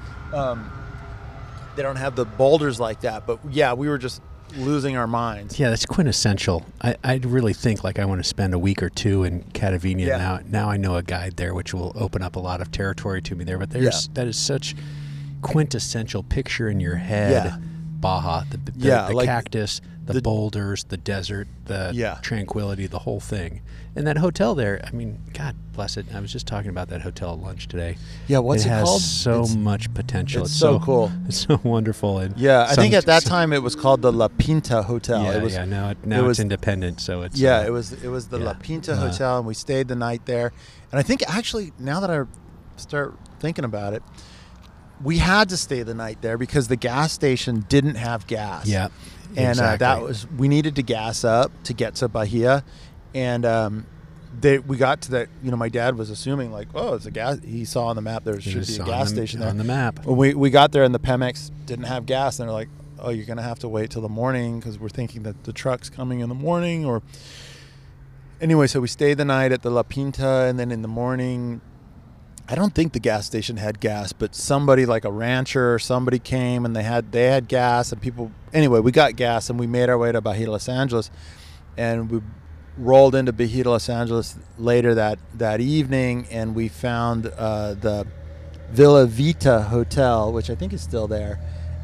They don't have the boulders like that, but yeah, we were just losing our minds. Yeah, that's quintessential. I really think like I want to spend a week or two in Catavina. Yeah. Now I know a guide there, which will open up a lot of territory to me there. But that is such quintessential picture in your head. Yeah. Baja, the like cactus, the boulders, the desert, the tranquility, the whole thing. And that hotel there, I mean, God bless it. I was just talking about that hotel at lunch today. Yeah, what's it has called? So much potential. It's so cool. It's so wonderful. And yeah, I think at that time it was called the La Pinta Hotel. Now it's independent, so it's it was the La Pinta Hotel, and we stayed the night there. And I think actually, now that I start thinking about it, we had to stay the night there because the gas station didn't have gas. Yeah, and exactly. we needed to gas up to get to Bahia, and we got to that. My dad was assuming like, oh, it's a gas. He saw on the map there should be a gas station there on the map. When we got there and the Pemex didn't have gas, and they're like, oh, you're gonna have to wait till the morning because we're thinking that the truck's coming in the morning. Or anyway, so we stayed the night at the La Pinta, and then in the morning, I don't think the gas station had gas, but somebody like a rancher or somebody came and they had gas, and people. Anyway, we got gas and we made our way to Bahia Los Angeles, and we rolled into Bahia Los Angeles later that evening, and we found the Villa Vita Hotel, which I think is still there,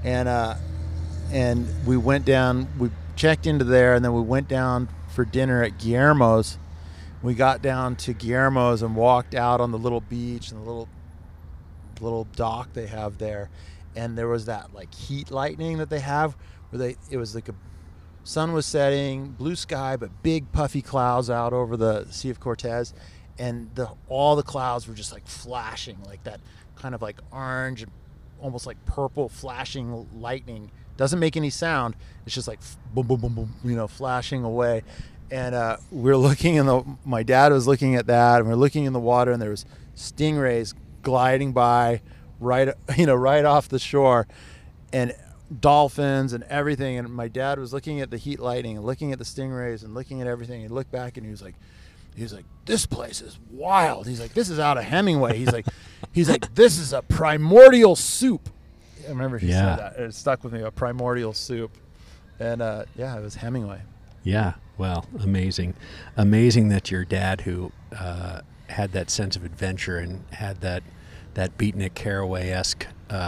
and we went down. We checked into there, and then we went down for dinner at Guillermo's. We got down to Guillermo's and walked out on the little beach and the little dock they have there, and there was that like heat lightning that they have, where it was like a sun was setting, blue sky, but big puffy clouds out over the Sea of Cortez, and all the clouds were just like flashing, like that kind of like orange, almost like purple flashing lightning. Doesn't make any sound. It's just like boom, boom, boom, boom, flashing away. And we're looking my dad was looking at that, and we're looking in the water, and there was stingrays gliding by right off the shore, and dolphins and everything. And my dad was looking at the heat lightning and looking at the stingrays and looking at everything. He looked back and he was like, this place is wild. He's like, this is out of Hemingway. He's like, this is a primordial soup. I remember he said that. It stuck with me, a primordial soup. And it was Hemingway. Yeah, well, amazing that your dad, who had that sense of adventure and had that Beatnik Caraway-esque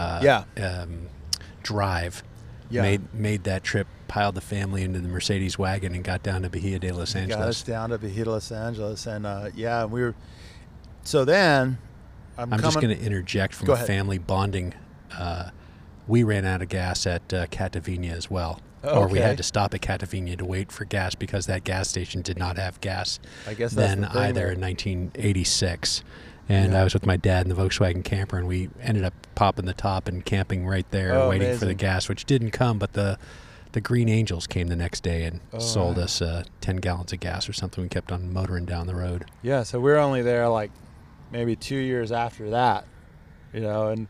drive, made that trip, piled the family into the Mercedes wagon, and got down to Bahia de Los Angeles. Got us down to Bahia de Los Angeles, and we were. So then, I'm just going to interject from a family bonding. We ran out of gas at Catavina as well. Or we had to stop at Catavina to wait for gas because that gas station did not have gas. I guess then either in 1986. And I was with my dad in the Volkswagen camper, and we ended up popping the top and camping right there, waiting for the gas, which didn't come. But the Green Angels came the next day and sold us 10 gallons of gas or something. We kept on motoring down the road. Yeah, so we were only there like maybe 2 years after that, and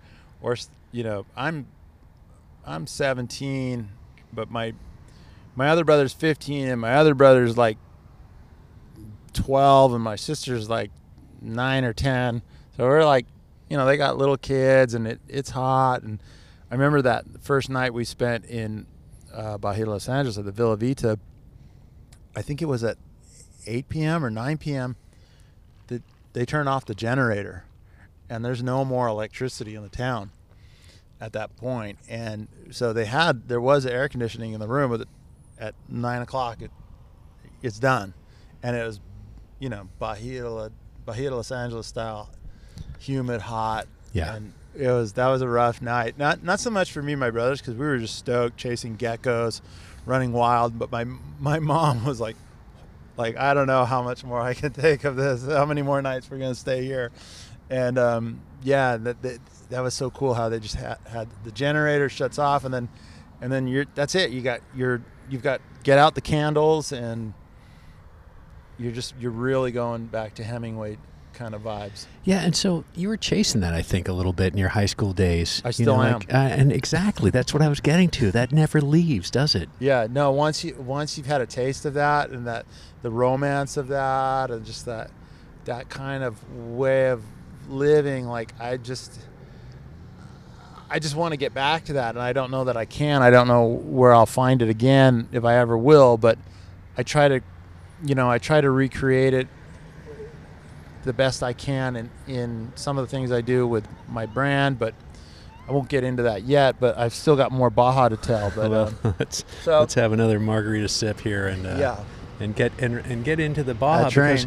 I'm 17. But my other brother's 15, and my other brother's like 12, and my sister's like 9 or 10. So we're like, they got little kids and it's hot. And I remember that first night we spent in Bahia de Los Angeles at the Villa Vita. I think it was at 8 p.m. or 9 p.m. They turn off the generator, and there's no more electricity in the town at that point. And so there was air conditioning in the room, but at 9 o'clock it's done, and it was Bahia de Los Angeles style, humid, hot. Yeah. And that was a rough night. Not so much for me and my brothers, because we were just stoked chasing geckos, running wild. But my mom was like, I don't know how much more I can take of this. How many more nights we're gonna stay here? And that was so cool how they just had the generator shuts off, and then that's it. You've got get out the candles, and you're really going back to Hemingway kind of vibes. Yeah, and so you were chasing that, I think, a little bit in your high school days. I still am. And exactly, that's what I was getting to. That never leaves, does it? Yeah, no. Once you've had a taste of that, and that the romance of that, and just that kind of way of living, like I just want to get back to that, and I don't know that I can. I don't know where I'll find it again, if I ever will, but I try to recreate it the best I can in some of the things I do with my brand, but I won't get into that yet. But I've still got more Baja to tell. But let's have another margarita sip here and get into the Baja because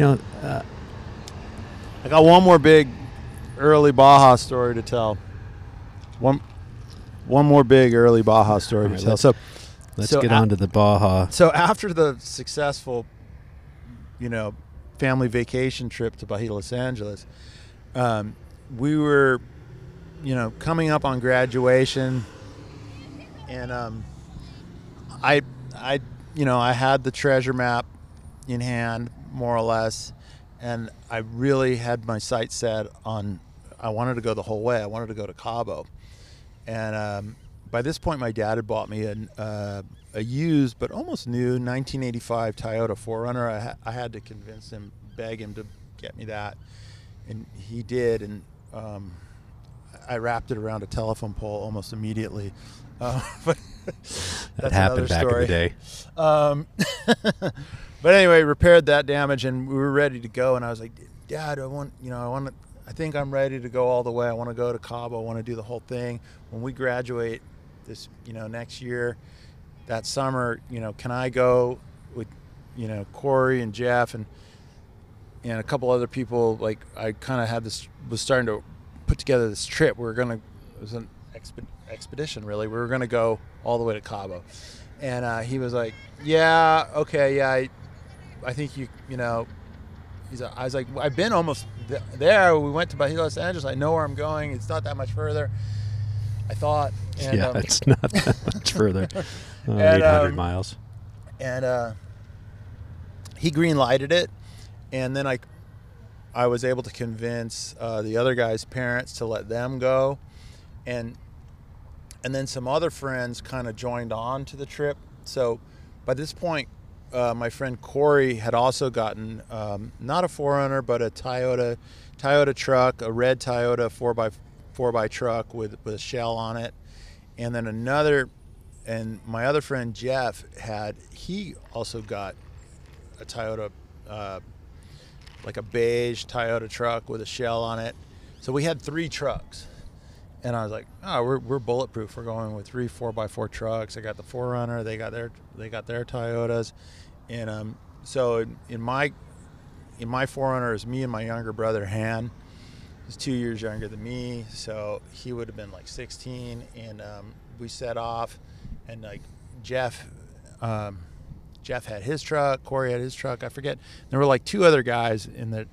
I got one more big early Baja story to tell. One more big early Baja story to tell. Let's get on to the Baja. So after the successful, family vacation trip to Bahia de Los Angeles, we were, coming up on graduation, and I had the treasure map in hand, more or less, and I really had my sights set on. I wanted to go the whole way. I wanted to go to Cabo, and by this point, my dad had bought me a used but almost new 1985 Toyota 4Runner. I had to beg him to get me that, and he did. And I wrapped it around a telephone pole almost immediately. But that happened back in the day. But anyway, repaired that damage, and we were ready to go. And I was like, Dad, I think I'm ready to go all the way. I want to go to Cabo. I want to do the whole thing. When we graduate this, next year, that summer, can I go with, Corey and Jeff and a couple other people? Like, I kind of was starting to put together this trip. It was an expedition, really. We were going to go all the way to Cabo. And he was like, yeah, okay, yeah, I think I was like, I've been almost there. We went to Bahia de Los Angeles. I know where I'm going. It's not that much further, I thought. And, it's not that much further. 800 miles. And he green-lighted it. And then I was able to convince the other guy's parents to let them go. And then some other friends kind of joined on to the trip. So by this point, my friend Corey had also gotten not a 4Runner, but a Toyota truck, a red Toyota 4x4 truck with a shell on it. And then and my other friend Jeff he also got a Toyota, like a beige Toyota truck with a shell on it. So we had 3 trucks. And I was like, oh, we're bulletproof. We're going with 3 4x4 trucks. I got the 4Runner. They got their Toyotas. And so in my 4Runner is me and my younger brother Han. He's 2 years younger than me, so he would have been like 16. And we set off, and like Jeff had his truck, Corey had his truck. I forget. There were like 2 other guys in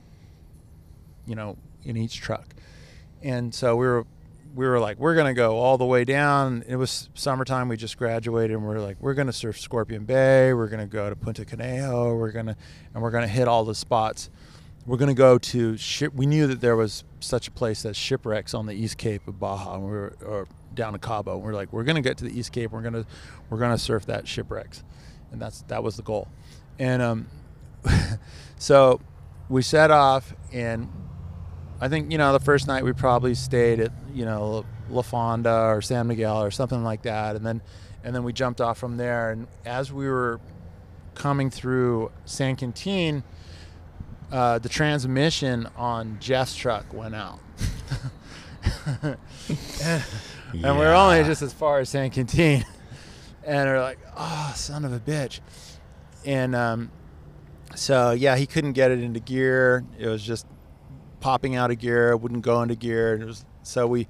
each truck, and so we were like, we're gonna go all the way down. It was summertime. We just graduated, and we're like, we're gonna surf Scorpion Bay. We're gonna go to Punta Conejo. We're gonna hit all the spots. We're gonna go to we knew that there was such a place as Shipwrecks on the East Cape of Baja, and or down to Cabo. And we're like, we're gonna get to the East Cape. We're gonna surf that Shipwrecks, and that was the goal. And so we set off, and I think, the first night we probably stayed at, La Fonda or San Miguel or something like that. And then we jumped off from there. And as we were coming through San Quintin, the transmission on Jeff's truck went out. and we were only just as far as San Quintin. And we're like, oh, son of a bitch. And so, yeah, he couldn't get it into gear. It was just popping out of gear, wouldn't go into gear. And it was, so we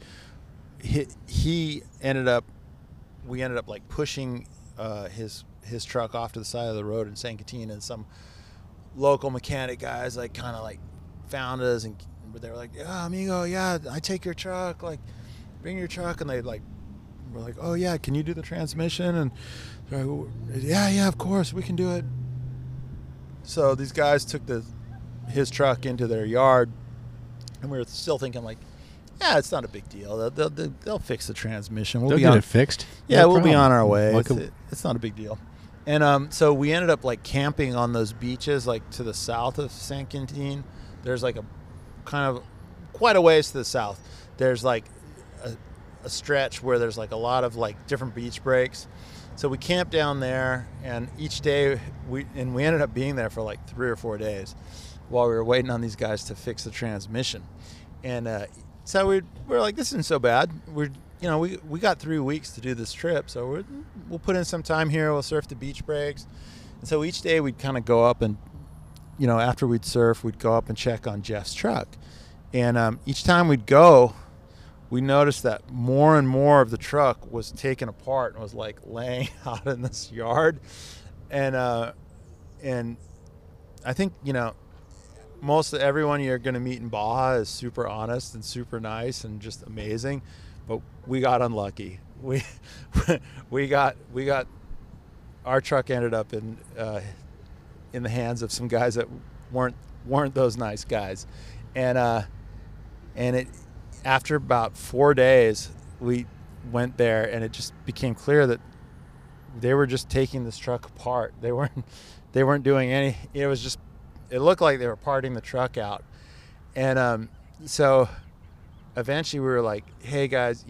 ended up like pushing his truck off to the side of the road in San Quintin, and some local mechanic guys like kind of like found us, and they were like, "Yeah, amigo, yeah, I take your truck, like bring your truck," and they like were like, "Oh yeah, can you do the transmission?" And they're like, yeah, of course we can do it. So these guys took his truck into their yard, and we were still thinking like, yeah, it's not a big deal. They'll fix the transmission. They'll get it fixed. Yeah, we'll be on our way. It's not a big deal. And so we ended up like camping on those beaches, like to the south of San Quintin. There's like a kind of quite a ways to the south. There's like a stretch where there's like a lot of like different beach breaks. So we camped down there, and each day we ended up being there for like 3 or 4 days while we were waiting on these guys to fix the transmission. And so we're like, this isn't so bad. We got 3 weeks to do this trip, so we'll put in some time here. We'll surf the beach breaks. And so each day we'd kind of go up and, after we'd surf, we'd go up and check on Jeff's truck. And each time we'd go, we noticed that more and more of the truck was taken apart and was like laying out in this yard. And I think, most of everyone you're going to meet in Baja is super honest and super nice and just amazing, but we got unlucky. We got our truck ended up in the hands of some guys that weren't those nice guys, and it after about 4 days we went there, and it just became clear that they were just taking this truck apart. They weren't doing any. It looked like they were parting the truck out. And so eventually we were like, hey guys,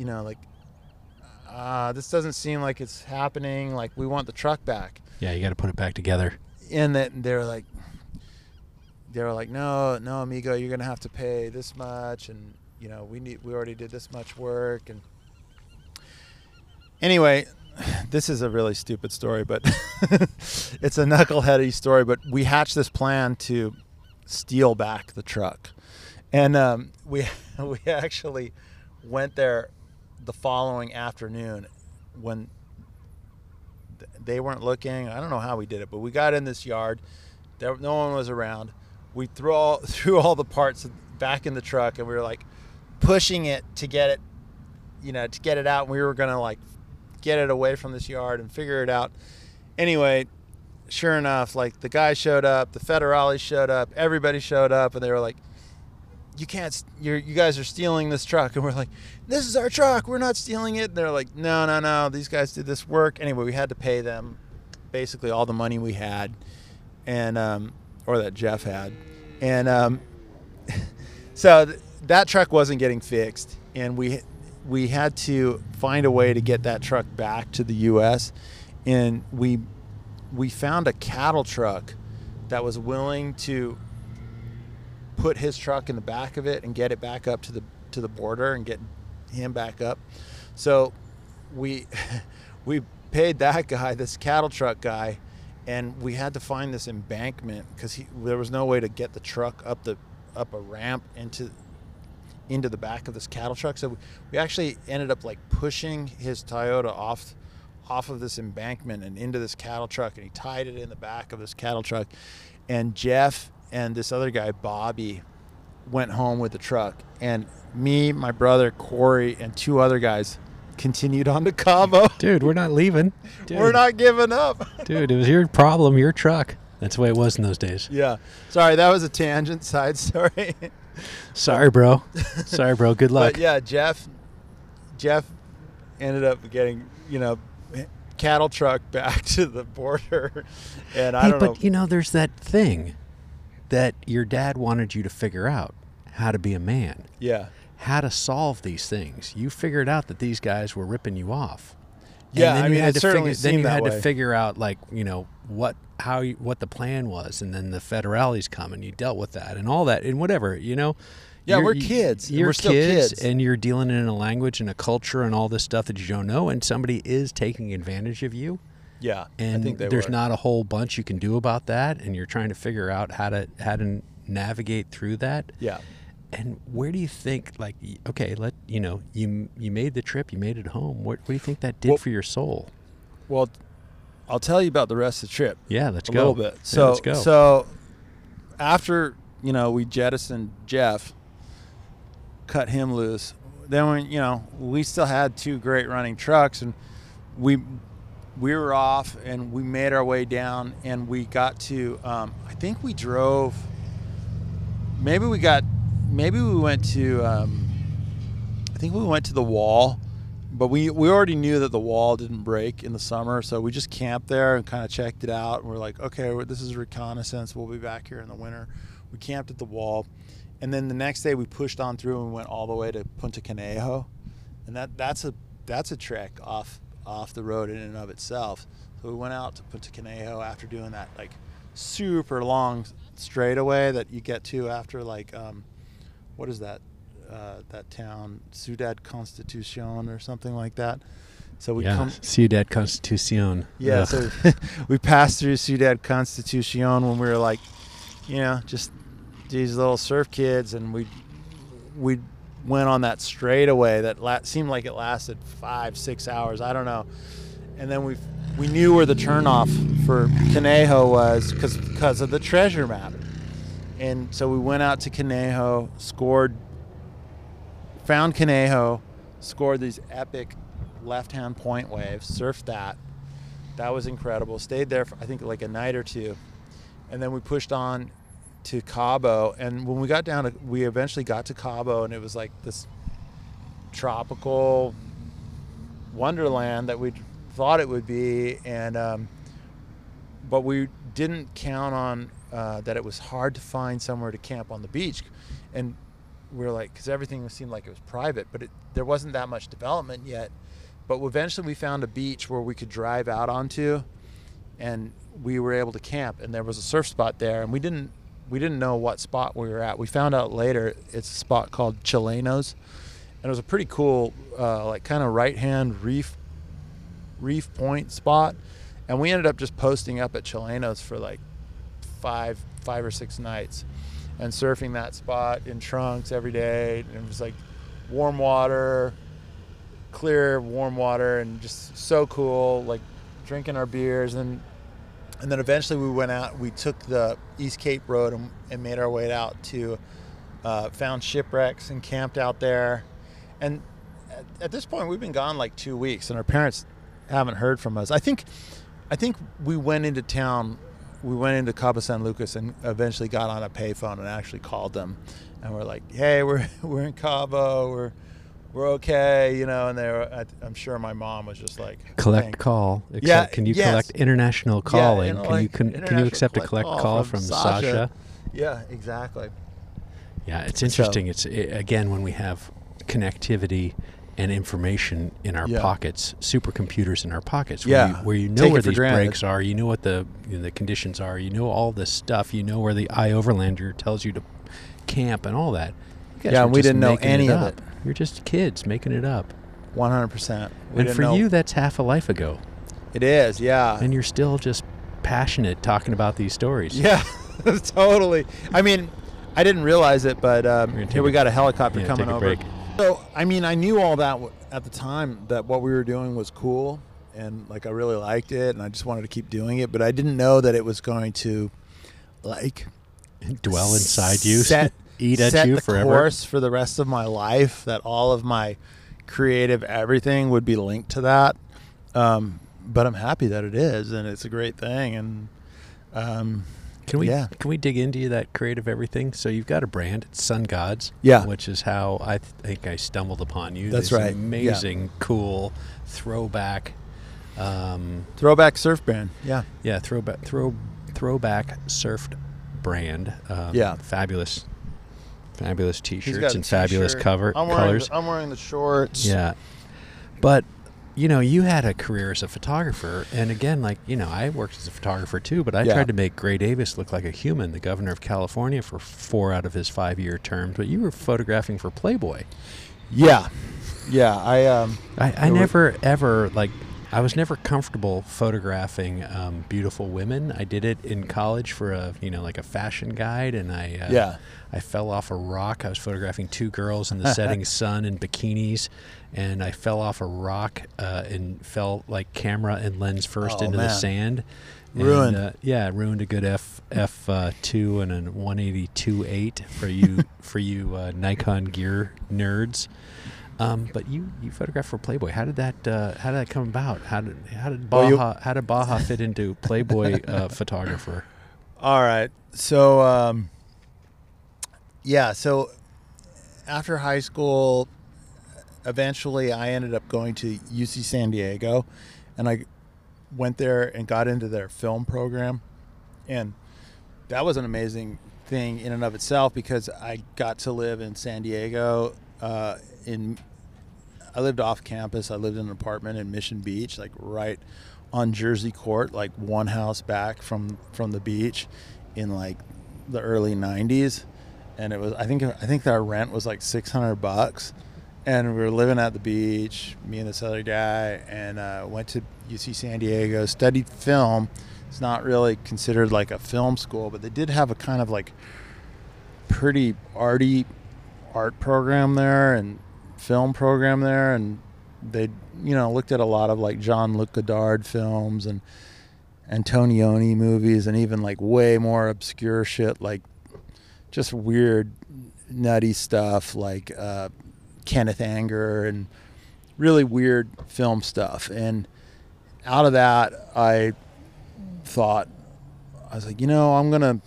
this doesn't seem like it's happening. Like, we want the truck back. Yeah, you got to put it back together. And then they were like, no, amigo, you're going to have to pay this much. And, we already did this much work. And anyway, this is a really stupid story, but it's a knuckleheady story. But we hatched this plan to steal back the truck, and we actually went there the following afternoon when they weren't looking. I don't know how we did it, but we got in this yard. No one was around. We threw all the parts back in the truck, and we were like pushing it to get it, to get it out. And we were gonna like get it away from this yard and figure it out. Anyway, sure enough, like the guy showed up, the federales showed up, everybody showed up, and they were like, you guys are stealing this truck. And we're like, this is our truck, we're not stealing it. And they're like, no, these guys did this work. Anyway, we had to pay them basically all the money we had, and or that Jeff had. And so that truck wasn't getting fixed, and we had to find a way to get that truck back to the U.S. And we found a cattle truck that was willing to put his truck in the back of it and get it back up to the border and get him back up. So we paid that guy, this cattle truck guy, and we had to find this embankment because there was no way to get the truck up a ramp into the back of this cattle truck. So we actually ended up like pushing his Toyota off of this embankment and into this cattle truck, and he tied it in the back of this cattle truck. And Jeff and this other guy, Bobby, went home with the truck, and me, my brother Corey, and 2 other guys continued on to Cabo. Dude, we're not leaving. Dude. We're not giving up. Dude, it was your problem, your truck. That's the way it was in those days. Yeah. Sorry, that was a tangent side story. Sorry, bro. Good luck. But yeah, Jeff ended up getting, cattle truck back to the border. And I don't know. But there's that thing that your dad wanted you to figure out. how to be a man, how to solve these things. You figured out that these guys were ripping you off. Yeah, and then you had to certainly figure, then you seemed had that to way. figure out, like, you know, what the plan was, and then the federales come and you dealt with that and all that and whatever, you know. Yeah, we're kids. You're We're still kids. and you're dealing in a language and a culture and all this stuff that you don't know, and somebody is taking advantage of you. Yeah, And I think there's were. not a whole bunch you can do about that, and you're trying to figure out how to navigate through that. Yeah. And where do you think, like, okay, you made the trip, you made it home. What do you think that did for your soul? Well, I'll tell you about the rest of the trip. Yeah, let's a go. little bit. Yeah, So, let's go. so after we jettisoned Jeff, cut him loose. Then we still had 2 great running trucks, and we were off, and we made our way down, and we got to. I think we drove. Maybe we went to. I think we went to the Wall. But we already knew that the Wall didn't break in the summer, so we just camped there and kind of checked it out. And we're like, okay, this is reconnaissance. We'll be back here in the winter. We camped at the Wall. And then the next day we pushed on through and we went all the way to Punta Conejo. And that's a trek off the road in and of itself. So we went out to Punta Conejo after doing that like super long straightaway that you get to after like what is that? That town, Ciudad Constitucion or something like that. So we Ciudad Constitucion. Yeah, so we passed through Ciudad Constitucion when we were like, just these little surf kids, and we went on that straightaway that seemed like it lasted 5-6 hours. I don't know. And then we knew where the turnoff for Conejo was because of the treasure map. And so we went out to Conejo, found Conejo, scored these epic left-hand point waves, surfed that. That was incredible. Stayed there for, I think, like a night or 2. And then we pushed on to Cabo. And when we eventually got to Cabo, and it was like this tropical wonderland that we thought it would be. And but we didn't count on that it was hard to find somewhere to camp on the beach. And we were like, because everything seemed like it was private, but there wasn't that much development yet. But eventually we found a beach where we could drive out onto, and we were able to camp. And there was a surf spot there, and we didn't know what spot we were at. We found out later it's a spot called Chilenos, and it was a pretty cool, like kind of right-hand reef point spot. And we ended up just posting up at Chilenos for like five or 6 nights. And surfing that spot in trunks every day. And it was like warm water, clear warm water, and just so cool, like drinking our beers. And then eventually we went out, we took the East Cape Road and made our way out to, found shipwrecks and camped out there. And at this point we've been gone like 2 weeks, and our parents haven't heard from us. I think we went into town. We went into Cabo San Lucas and eventually got on a payphone and actually called them, and we're like, "Hey, we're in Cabo. We're okay," And they were. I'm sure my mom was just like, collect call. Can you collect international calling? Can you accept a collect call from Sasha? Yeah, exactly. Yeah, it's interesting. Again, when we have connectivity and information in our pockets, supercomputers in our pockets, where you know where these breaks are, you know what the conditions are, you know all this stuff, you know where the iOverlander tells you to camp and all that. And we didn't know any of it. You're just kids making it up. 100%. And for you, that's half a life ago. It is, yeah. And you're still just passionate talking about these stories. Yeah, totally. I mean, I didn't realize it, but here we got a helicopter coming over. Break. So, I mean, I knew all that at the time, that what we were doing was cool, and like I really liked it, and I just wanted to keep doing it, but I didn't know that it was going to like dwell inside you, eat at you forever. Set the course for the rest of my life, that all of my creative everything would be linked to that. But I'm happy that it is, and it's a great thing. And Can we dig into that creative everything? So you've got a brand, it's Sun Gods, which is how I think I stumbled upon you. That's right. Amazing, cool throwback. Throwback surf brand. Yeah. Yeah, throwback surfed brand. Fabulous Fabulous He's T-shirts got a and fabulous t-shirt. colors. I'm wearing the shorts. Yeah. But, you had a career as a photographer. And again, I worked as a photographer too, but I Yeah. tried to make Gray Davis look like a human, the governor of California, for 4 out of his 5-year terms. But you were photographing for Playboy. Yeah. I never, ever, I was never comfortable photographing beautiful women. I did it in college for a fashion guide, and I fell off a rock. I was photographing 2 girls in the setting sun in bikinis, and I fell off a rock and fell camera and lens first into the sand. Ruined. And, ruined a good f2 and a 182.8 for you Nikon gear nerds. But you photographed for Playboy. How did that come about? How did Baja fit into Playboy photographer? All right. So so after high school, eventually I ended up going to UC San Diego, and I went there and got into their film program, and that was an amazing thing in and of itself because I got to live in San Diego. I lived off campus. I lived in an apartment in Mission Beach, right on Jersey Court, one house back from the beach, in the early '90s, and it was I think our rent was $600, and we were living at the beach, me and this other guy, and went to UC San Diego, studied film. It's not really considered a film school, but they did have a kind of pretty arty art program there and film program there, and they looked at a lot of Jean-Luc Godard films and Antonioni movies, and even way more obscure shit, just weird nutty stuff Kenneth Anger and really weird film stuff. And out of that I thought, I was I'm gonna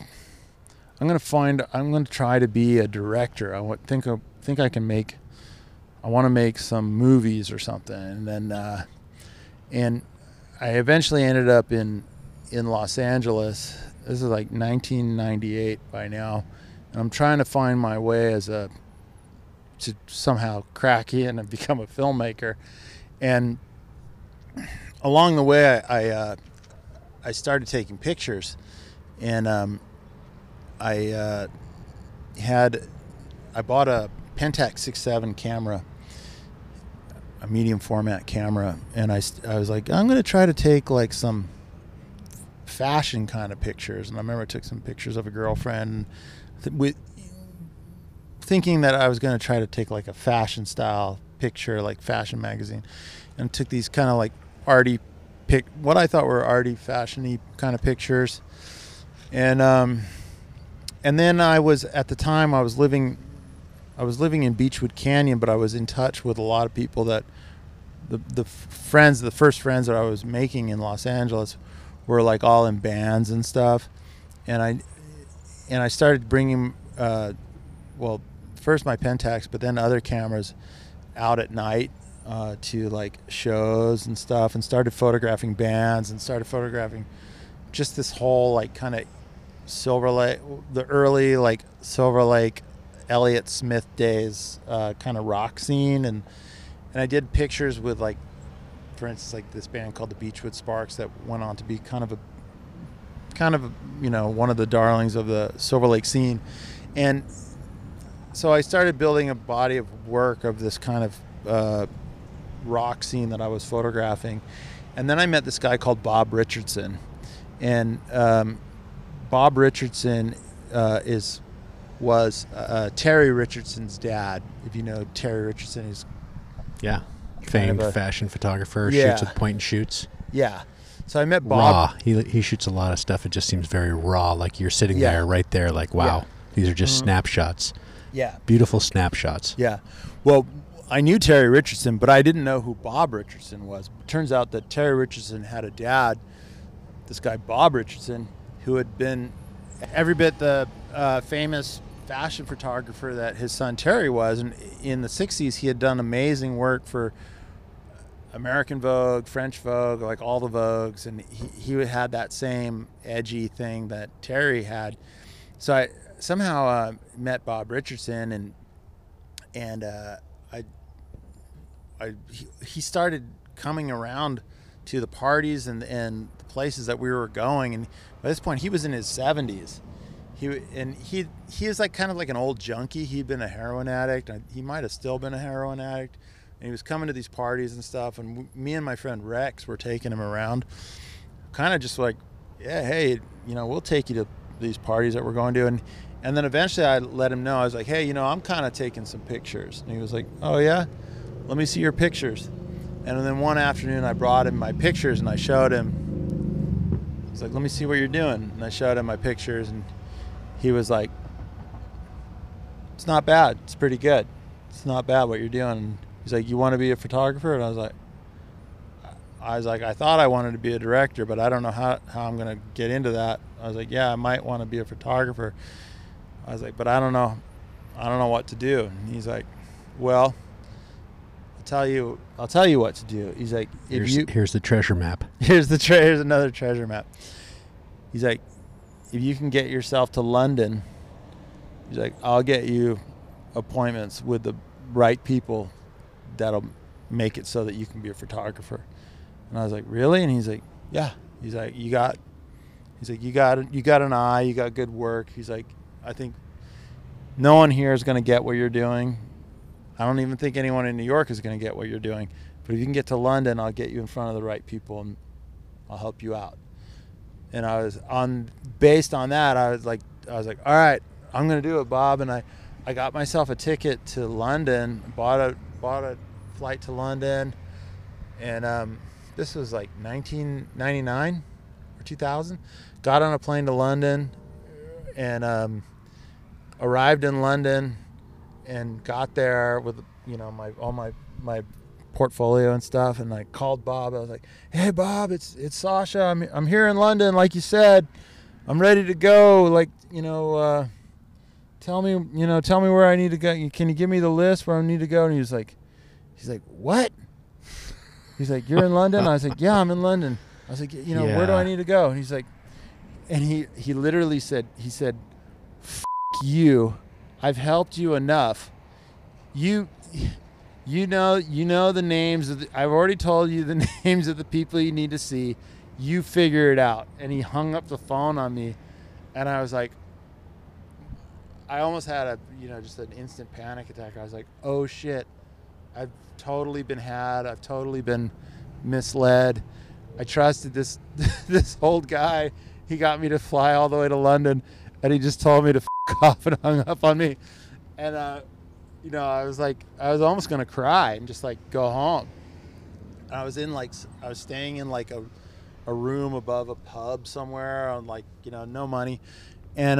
try to be a director. I think I can make. I want to make some movies or something. And then, and I eventually ended up in Los Angeles. This is 1998 by now. And I'm trying to find my way to somehow crack in and become a filmmaker. And along the way, I started taking pictures, and I bought a Pentax 6.7 camera, a medium format camera, and I was I'm going to try to take some fashion kind of pictures. And I remember I took some pictures of a girlfriend with thinking that I was going to try to take a fashion style picture, fashion magazine, and took these kind of arty what I thought were arty fashiony kind of pictures. And then I was living in Beechwood Canyon, but I was in touch with a lot of people that the first friends that I was making in Los Angeles were all in bands and stuff. And I started bringing, first my Pentax, but then other cameras out at night to shows and stuff, and started photographing bands and started photographing just this whole kind of Silver Lake, the early Silver Lake, Elliott Smith days kind of rock scene, and I did pictures with for instance this band called the Beechwood Sparks that went on to be kind of one of the darlings of the Silver Lake scene. And so I started building a body of work of this kind of rock scene that I was photographing. And then I met this guy called Bob Richardson, and Bob Richardson was Terry Richardson's dad. If you know Terry Richardson, he's famed fashion photographer, shoots with point and shoots. Yeah. So I met Bob. Raw. He shoots a lot of stuff. It just seems very raw. You're sitting there, right there, wow, these are just snapshots. Yeah. Beautiful snapshots. Yeah. Well, I knew Terry Richardson, but I didn't know who Bob Richardson was. It turns out that Terry Richardson had a dad, this guy Bob Richardson, who had been every bit the famous fashion photographer that his son Terry was. And in the 60s, he had done amazing work for American Vogue, French Vogue, all the Vogues, and he had that same edgy thing that Terry had. So somehow met Bob Richardson, and he started coming around to the parties and the places that we were going. And by this point, he was in his 70s. He is like kind of like an old junkie. He'd been a heroin addict. He might have still been a heroin addict. And he was coming to these parties and stuff. And me and my friend Rex were taking him around, kind of just like, yeah, hey, we'll take you to these parties that we're going to. And then eventually I let him know. I was like, hey, I'm kind of taking some pictures. And he was like, oh yeah, let me see your pictures. And then one afternoon I brought him my pictures and I showed him. He's like, let me see what you're doing. And I showed him my pictures and he was like, it's not bad. It's pretty good. It's not bad what you're doing. And he's like, you want to be a photographer? And I was like, I thought I wanted to be a director, but I don't know how I'm going to get into that. I was like, yeah, I might want to be a photographer. I was like, but I don't know what to do. And he's like, well, I'll tell you what to do. He's like, here's the treasure map. Here's another treasure map. He's like, if you can get yourself to London, he's like, I'll get you appointments with the right people that'll make it so that you can be a photographer. And I was like, really? And he's like, yeah. He's like, you got an eye, you got good work. He's like, I think no one here is going to get what you're doing. I don't even think anyone in New York is going to get what you're doing. But if you can get to London, I'll get you in front of the right people and I'll help you out. And based on that, I was like, all right, I'm going to do it, Bob. And I got myself a ticket to London, bought a flight to London. And this was like 1999 or 2000. Got on a plane to London and arrived in London and got there with all my portfolio and stuff, and I called Bob. I was like, hey Bob, it's Sasha. I'm here in London, like you said. I'm ready to go. Like, tell me where I need to go. Can you give me the list where I need to go? And he's like, what? He's like, you're in London? I was like, yeah, I'm in London. I was like, where do I need to go? And he's like, and he literally said, F you. I've helped you enough. You know the names of I've already told you the names of the people you need to see. You figure it out. And he hung up the phone on me, and I was like, I almost had just an instant panic attack. I was like, oh shit, I've totally been had. I've totally been misled. I trusted this old guy. He got me to fly all the way to London, and he just told me to f*** off and hung up on me. And I was almost gonna cry and just like go home. And I was staying in like a room above a pub somewhere on no money, and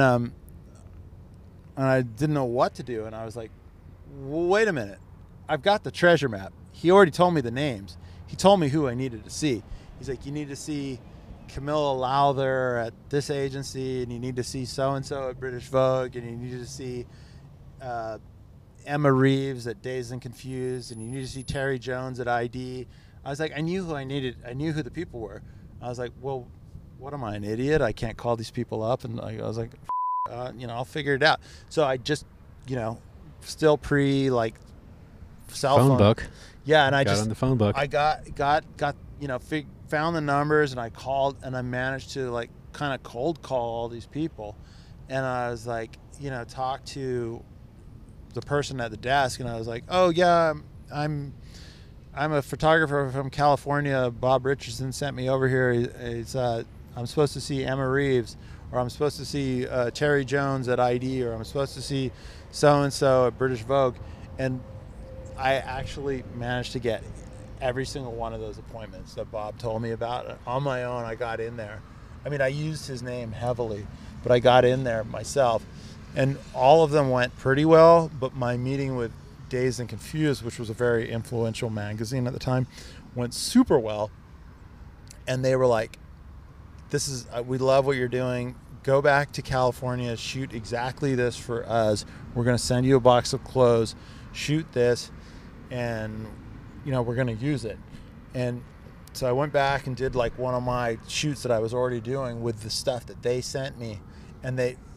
I didn't know what to do. And I was like, well, wait a minute, I've got the treasure map. He already told me the names. He told me who I needed to see. He's like, you need to see Camilla Lowther at this agency, and you need to see so-and-so at British Vogue, and you need to see Emma Reeves at Dazed and Confused, and you need to see Terry Jones at ID. I was like, I knew who I needed. I knew who the people were. I was like, well, what am I, an idiot? I can't call these people up. And I was like, I'll figure it out. So I just, still pre cell phone book. Yeah, and I got on the phone book. I got found the numbers, and I called, and I managed to kind of cold call all these people. And I was like, talk to the person at the desk, and I was like, oh yeah, I'm a photographer from California. Bob Richardson sent me over here. I'm supposed to see Emma Reeves, or I'm supposed to see Terry Jones at ID, or I'm supposed to see so-and-so at British Vogue. And I actually managed to get every single one of those appointments that Bob told me about. On my own, I got in there. I mean, I used his name heavily, but I got in there myself. And all of them went pretty well, but my meeting with Dazed and Confused, which was a very influential magazine at the time, went super well. And they were like, we love what you're doing. Go back to California, shoot exactly this for us. We're going to send you a box of clothes, shoot this, and we're going to use it. And so I went back and did one of my shoots that I was already doing with the stuff that they sent me. And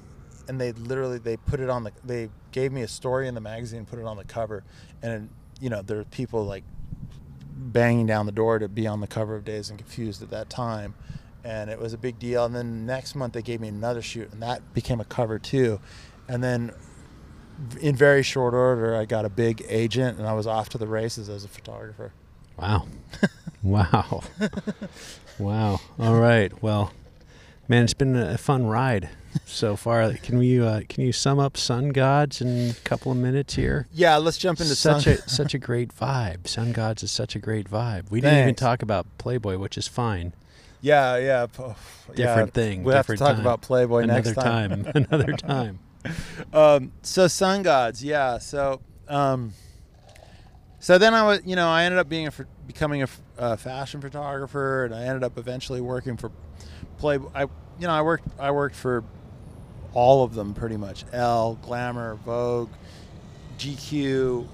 and they put it on they gave me a story in the magazine, put it on the cover, and there were people like banging down the door to be on the cover of Dazed and Confused at that time, and it was a big deal. And then next month they gave me another shoot, and that became a cover too. And then in very short order, I got a big agent, and I was off to the races as a photographer. Wow. Wow. Wow. All right. Well, man, it's been a fun ride so far. Can you sum up Sun Gods in a couple of minutes here? Yeah, let's jump into such a great vibe. Sun Gods is such a great vibe. We didn't even talk about Playboy, which is fine. Yeah. Different thing. We'll have to talk about Playboy next time. Another time. So Sun Gods, yeah. So then I ended up becoming a fashion photographer, and I ended up eventually working for Playboy. I worked for all of them pretty much: Elle, Glamour, Vogue, GQ,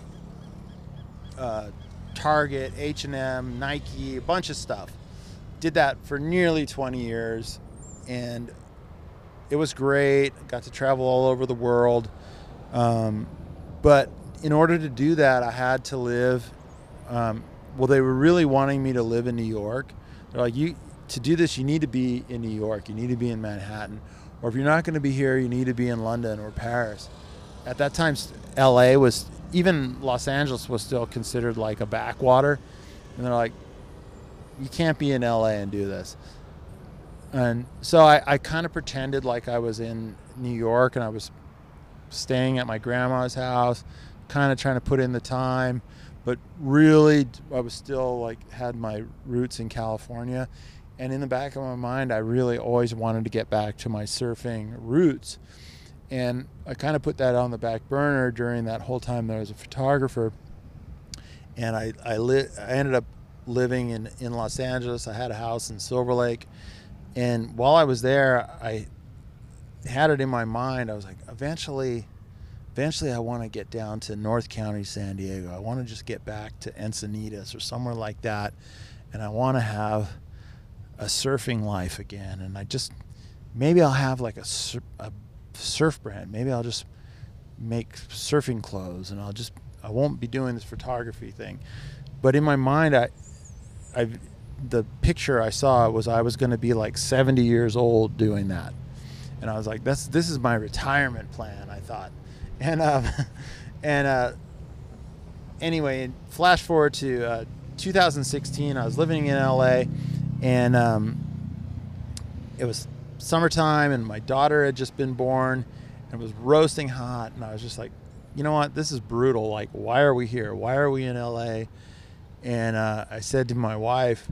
Target, H&M, Nike, a bunch of stuff. Did that for nearly 20 years, and it was great. Got to travel all over the world. But in order to do that, I had to live. They were really wanting me to live in New York. They're like, to do this, you need to be in New York. You need to be in Manhattan. Or if you're not going to be here, you need to be in London or Paris. At that time, LA was, even Los Angeles was still considered like a backwater. And they're like, you can't be in LA and do this. And so I kind of pretended like I was in New York, and I was staying at my grandma's house, kind of trying to put in the time, but really I was still like had my roots in California. And in the back of my mind, I really always wanted to get back to my surfing roots. And I kind of put that on the back burner during that whole time that I was a photographer. And I ended up living in Los Angeles. I had a house in Silver Lake. And while I was there, I had it in my mind. I was like, eventually I want to get down to North County, San Diego. I want to just get back to Encinitas or somewhere like that. And I want to have a surfing life again. And maybe I'll have like a surf brand. Maybe I'll just make surfing clothes, and I won't be doing this photography thing. But in my mind, the picture I saw was I was going to be like 70 years old doing that. And I was like, this is my retirement plan, I thought. And anyway, flash forward to 2016. I was living in LA, and it was summertime, and my daughter had just been born, and it was roasting hot. And I was just like, you know what? This is brutal. Like, why are we here? Why are we in LA? And I said to my wife,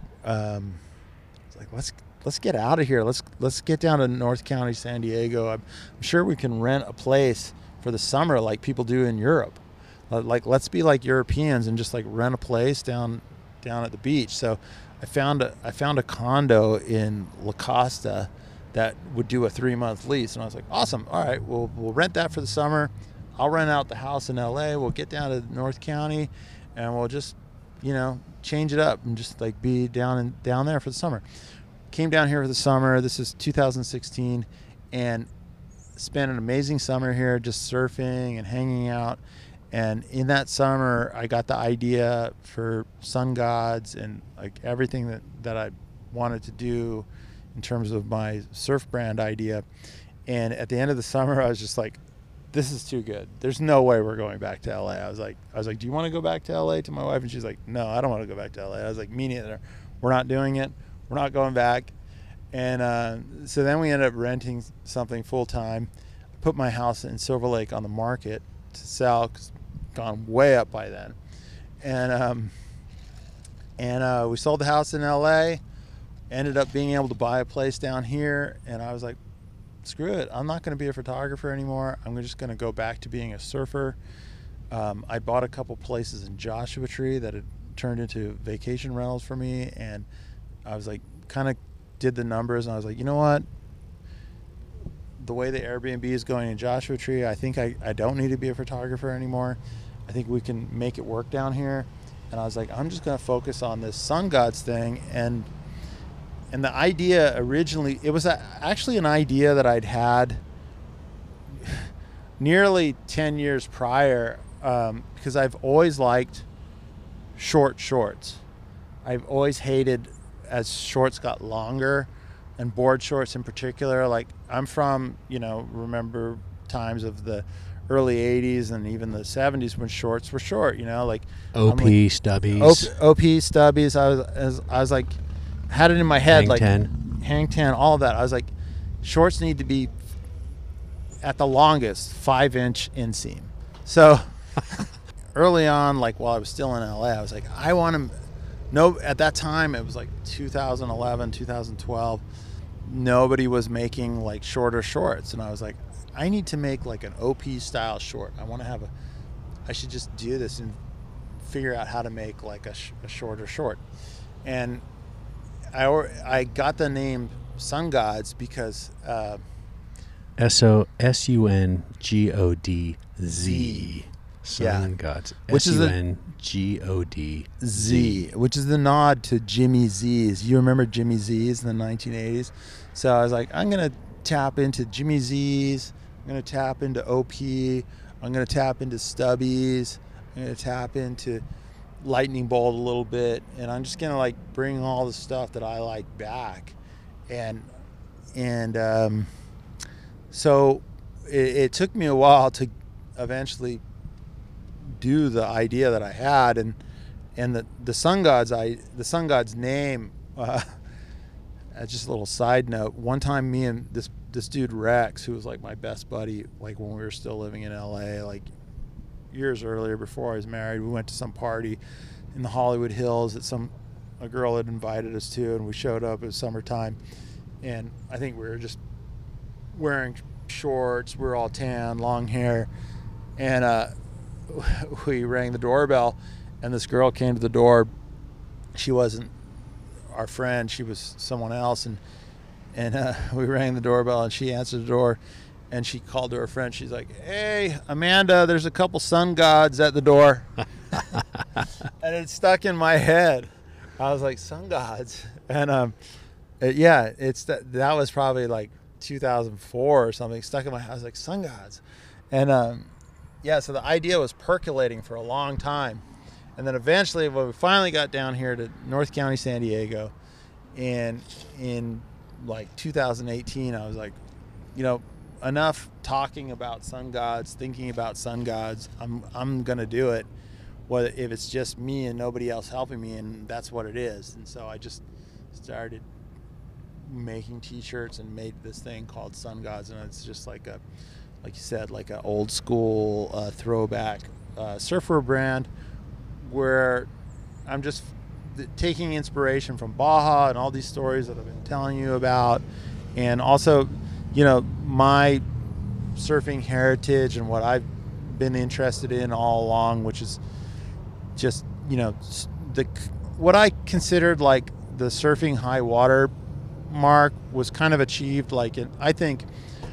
like, let's get out of here. Let's get down to North County, San Diego. I'm sure we can rent a place for the summer like people do in Europe. Like, let's be like Europeans and just like rent a place down at the beach. So I found a condo in La Costa that would do a 3-month lease, and I was like, awesome. All right, we'll rent that for the summer. I'll rent out the house in LA. We'll get down to North County, and we'll just change it up and just like be down there for the summer. Came down here for the summer. This is 2016, and spent an amazing summer here just surfing and hanging out. And in that summer, I got the idea for Sun Gods and like everything that I wanted to do in terms of my surf brand idea. And at the end of the summer, I was just like, this is too good. There's no way we're going back to LA. I was like, do you want to go back to LA? To my wife, and she's like, no, I don't want to go back to LA. I was like, me neither. We're not doing it. We're not going back. And so then we ended up renting something full time. I put my house in Silver Lake on the market to sell, 'cause it's gone way up by then. And we sold the house in LA. Ended up being able to buy a place down here, and I was like, screw it. I'm not going to be a photographer anymore. I'm just going to go back to being a surfer. I bought a couple places in Joshua Tree that had turned into vacation rentals for me, and I was like, kind of did the numbers, and I was like, you know what? The way the Airbnb is going in Joshua Tree, I think I don't need to be a photographer anymore. I think we can make it work down here. And I was like, I'm just going to focus on this Sun Gods thing. And the idea originally, it was actually an idea that I'd had nearly 10 years prior, because I've always liked short shorts. I've always hated as shorts got longer, and board shorts in particular. Like, I'm from, remember times of the early 80s and even the 70s when shorts were short, like OP stubbies. OP stubbies. I was like, had it in my head, hang 10, all of that. I was like, shorts need to be at the longest 5-inch inseam. So early on, like while I was still in LA, I was like, I want to know. At that time, it was like 2011, 2012. Nobody was making like shorter shorts, and I was like, I need to make like an OP style short. I should just do this and figure out how to make like a shorter short. And I got the name Sun Gods because SUNGODZ. Sun Gods. Which is SUNGODZ. which is the nod to Jimmy Z's. You remember Jimmy Z's in the 1980s? So I was like, I'm going to tap into Jimmy Z's. I'm going to tap into OP. I'm going to tap into Stubbies. I'm going to tap into Lightning Bolt a little bit. And I'm just going to like bring all the stuff that I like back. And so it took me a while to eventually do the idea that I had, and the Sun Gods, the Sun Gods name, just a little side note, one time me and this dude Rex, who was like my best buddy, like when we were still living in LA, like years earlier before I was married, we went to some party in the Hollywood Hills that a girl had invited us to, and we showed up. It was summertime, and I think we were just wearing shorts. We were all tan, long hair, and we rang the doorbell, and this girl came to the door. She wasn't our friend, she was someone else, and we rang the doorbell, and she answered the door, and she called to her friend. She's like, "Hey, Amanda, there's a couple Sun Gods at the door." And it stuck in my head. I was like, Sun Gods. And that was probably like 2004 or something. Stuck in my head. I was like, Sun Gods. And so the idea was percolating for a long time. And then eventually, when we finally got down here to North County, San Diego, and in like 2018, I was like, enough talking about Sun Gods, thinking about Sun Gods. I'm gonna do it, if it's just me and nobody else helping me, and that's what it is. And so I just started making T-shirts and made this thing called Sun Gods, and it's just like you said, like an old school throwback surfwear brand, where I'm just taking inspiration from Baja and all these stories that I've been telling you about, and also, my surfing heritage and what I've been interested in all along, which is just, what I considered like the surfing high water mark was kind of achieved like in, I think,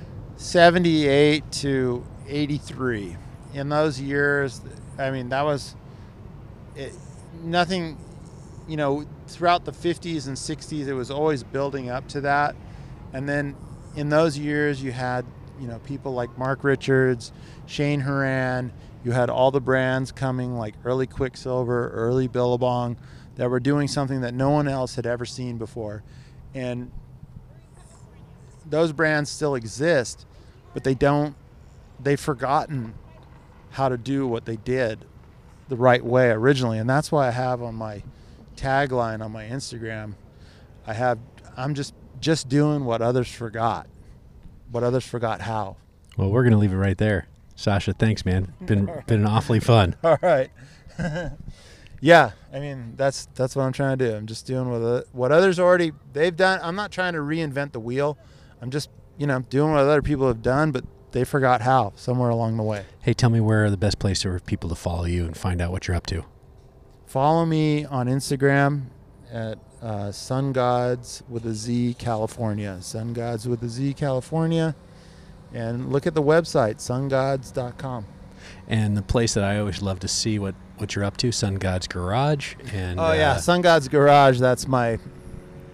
78 to 83. In those years, I mean, that was nothing, throughout the 50s and 60s, it was always building up to that. And then in those years, you had, people like Mark Richards, Shane Horan, you had all the brands coming like early Quicksilver, early Billabong, that were doing something that no one else had ever seen before. And those brands still exist, but they've forgotten how to do what they did the right way originally. And that's why I have on my tagline on my Instagram, I'm just doing what others forgot how. Well, we're going to leave it right there. Sasha, thanks, man. Been awfully fun. All right. Yeah, I mean, that's what I'm trying to do. I'm just doing what others they've done. I'm not trying to reinvent the wheel. I'm just, doing what other people have done, but they forgot how somewhere along the way. Hey, tell me where the best place for people to follow you and find out what you're up to. Follow me on Instagram at Sun Gods with a Z California. Sun Gods with a Z California. And look at the website, sungods.com. And the place that I always love to see what you're up to, Sun Gods Garage. And Sun Gods Garage, that's my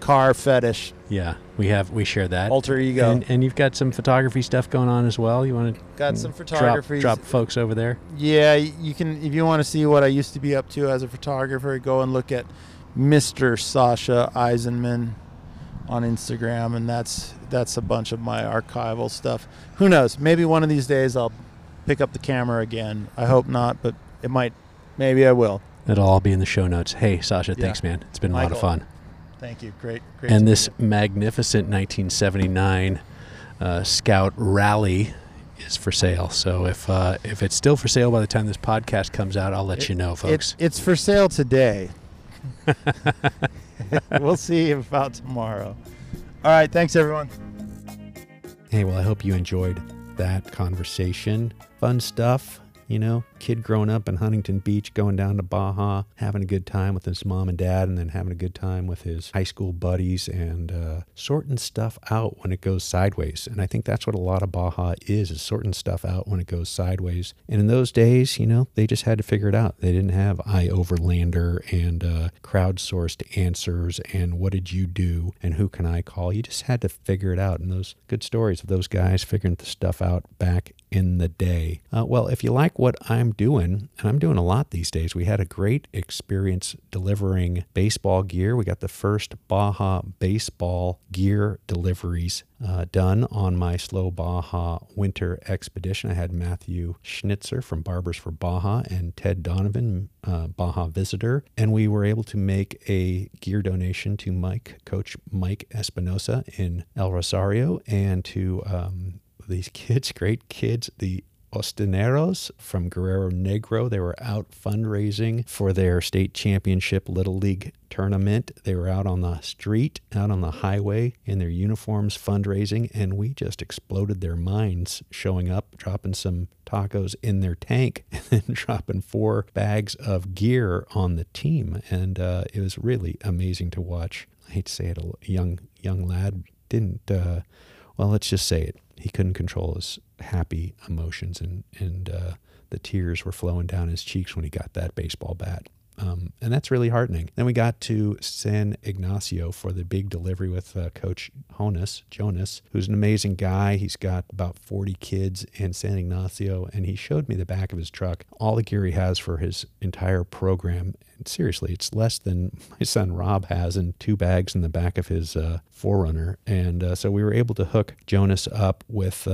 car fetish. Yeah, we share that. Alter ego. And you've got some photography stuff going on as well. You want to got some photography. Drop folks over there? Yeah, you can, if you want to see what I used to be up to as a photographer, go and look at Mr. Sasha Eisenman on Instagram, and that's a bunch of my archival stuff. Who knows? Maybe one of these days I'll pick up the camera again. I hope not, but it might. Maybe I will. It'll all be in the show notes. Hey, Sasha, thanks, man. It's been a lot of fun. Thank you. Great. And this magnificent 1979 Scout Rally is for sale. So if it's still for sale by the time this podcast comes out, I'll let you know, folks. It's for sale today. We'll see about tomorrow. All right. Thanks, everyone. Hey, well, I hope you enjoyed that conversation. Fun stuff. You know, kid growing up in Huntington Beach, going down to Baja, having a good time with his mom and dad, and then having a good time with his high school buddies, and sorting stuff out when it goes sideways. And I think that's what a lot of Baja is sorting stuff out when it goes sideways. And in those days, you know, they just had to figure it out. They didn't have iOverlander and crowdsourced answers and what did you do and who can I call. You just had to figure it out. And those good stories of those guys figuring the stuff out back in the day. Well, if you like what I'm doing, and I'm doing a lot these days, we had a great experience delivering baseball gear. We got the first Baja baseball gear deliveries done on my Slow Baja winter expedition. I had Matthew Schnitzer from Barbers for Baja and Ted Donovan, Baja visitor, and we were able to make a gear donation to Coach Mike Espinosa in El Rosario, and to these kids, great kids, the Ostineros from Guerrero Negro. They were out fundraising for their state championship Little League tournament. They were out on the street, out on the highway in their uniforms fundraising, and we just exploded their minds, showing up, dropping some tacos in their tank, and then dropping 4 bags of gear on the team. And it was really amazing to watch. I hate to say it, a young lad didn't, well, let's just say it. He couldn't control his happy emotions, and the tears were flowing down his cheeks when he got that baseball bat. And that's really heartening. Then we got to San Ignacio for the big delivery with Coach Jonas, who's an amazing guy. He's got about 40 kids in San Ignacio, and he showed me the back of his truck, all the gear he has for his entire program. And seriously, it's less than my son Rob has in 2 bags in the back of his 4Runner. And so we were able to hook Jonas up with,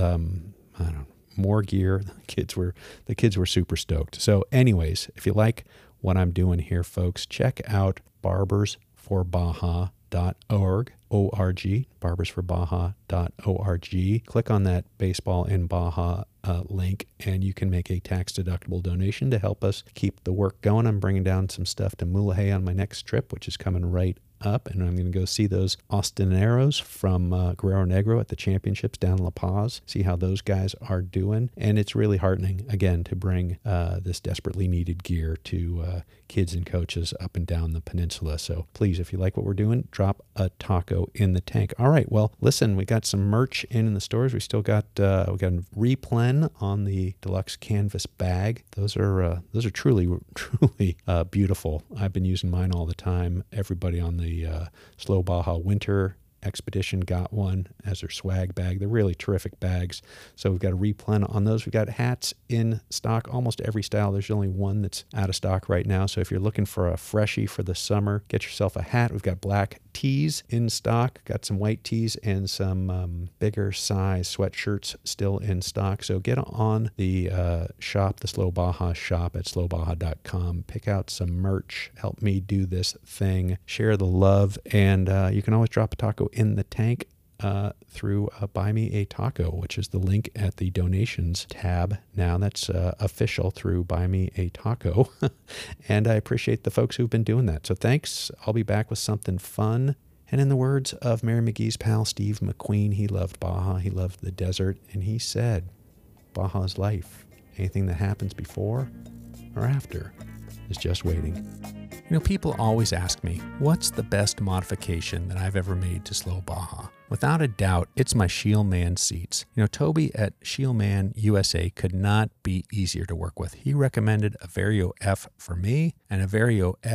more gear. The kids were super stoked. So anyways, if you like what I'm doing here, folks, check out barbersforbaja.org, barbersforbaja.org. Click on that Baseball in Baja link, and you can make a tax-deductible donation to help us keep the work going. I'm bringing down some stuff to Mulegé on my next trip, which is coming right up, and I'm going to go see those Ostineros from Guerrero Negro at the championships down in La Paz, see how those guys are doing. And it's really heartening, again, to bring this desperately needed gear to kids and coaches up and down the peninsula. So please, if you like what we're doing, drop a taco in the tank. All right, well, listen, we got some merch in the stores. We still got we got a replen on the deluxe canvas bag. Those are truly beautiful. I've been using mine all the time. Everybody on the Slow Baja winter expedition got one as their swag bag. They're really terrific bags. So we've got a replen on those. We've got hats in stock, almost every style. There's only one that's out of stock right now. So if you're looking for a freshie for the summer, get yourself a hat. We've got black tees in stock, got some white tees and some bigger size sweatshirts still in stock. So get on the shop, the Slow Baja shop at slowbaja.com. Pick out some merch. Help me do this thing. Share the love. And you can always drop a taco in the tank through Buy Me a Taco, which is the link at the donations tab. Now that's official through Buy Me a Taco. And I appreciate the folks who've been doing that. So thanks. I'll be back with something fun. And in the words of Mary McGee's pal Steve McQueen, he loved Baja, he loved the desert, and he said, Baja's life. Anything that happens before or after is just waiting. You know, people always ask me, what's the best modification that I've ever made to Slow Baja? Without a doubt, it's my Sheelman seats. You know, Toby at Sheelman USA could not be easier to work with. He recommended a Vario F for me and a Vario F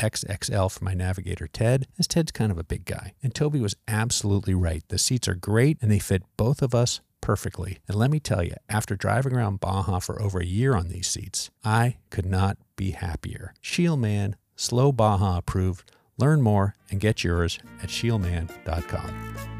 XXL for my navigator Ted, as Ted's kind of a big guy. And Toby was absolutely right. The seats are great and they fit both of us perfectly. And let me tell you, after driving around Baja for over a year on these seats, I could not be happier. Shieldman, Slow Baja approved. Learn more and get yours at shieldman.com.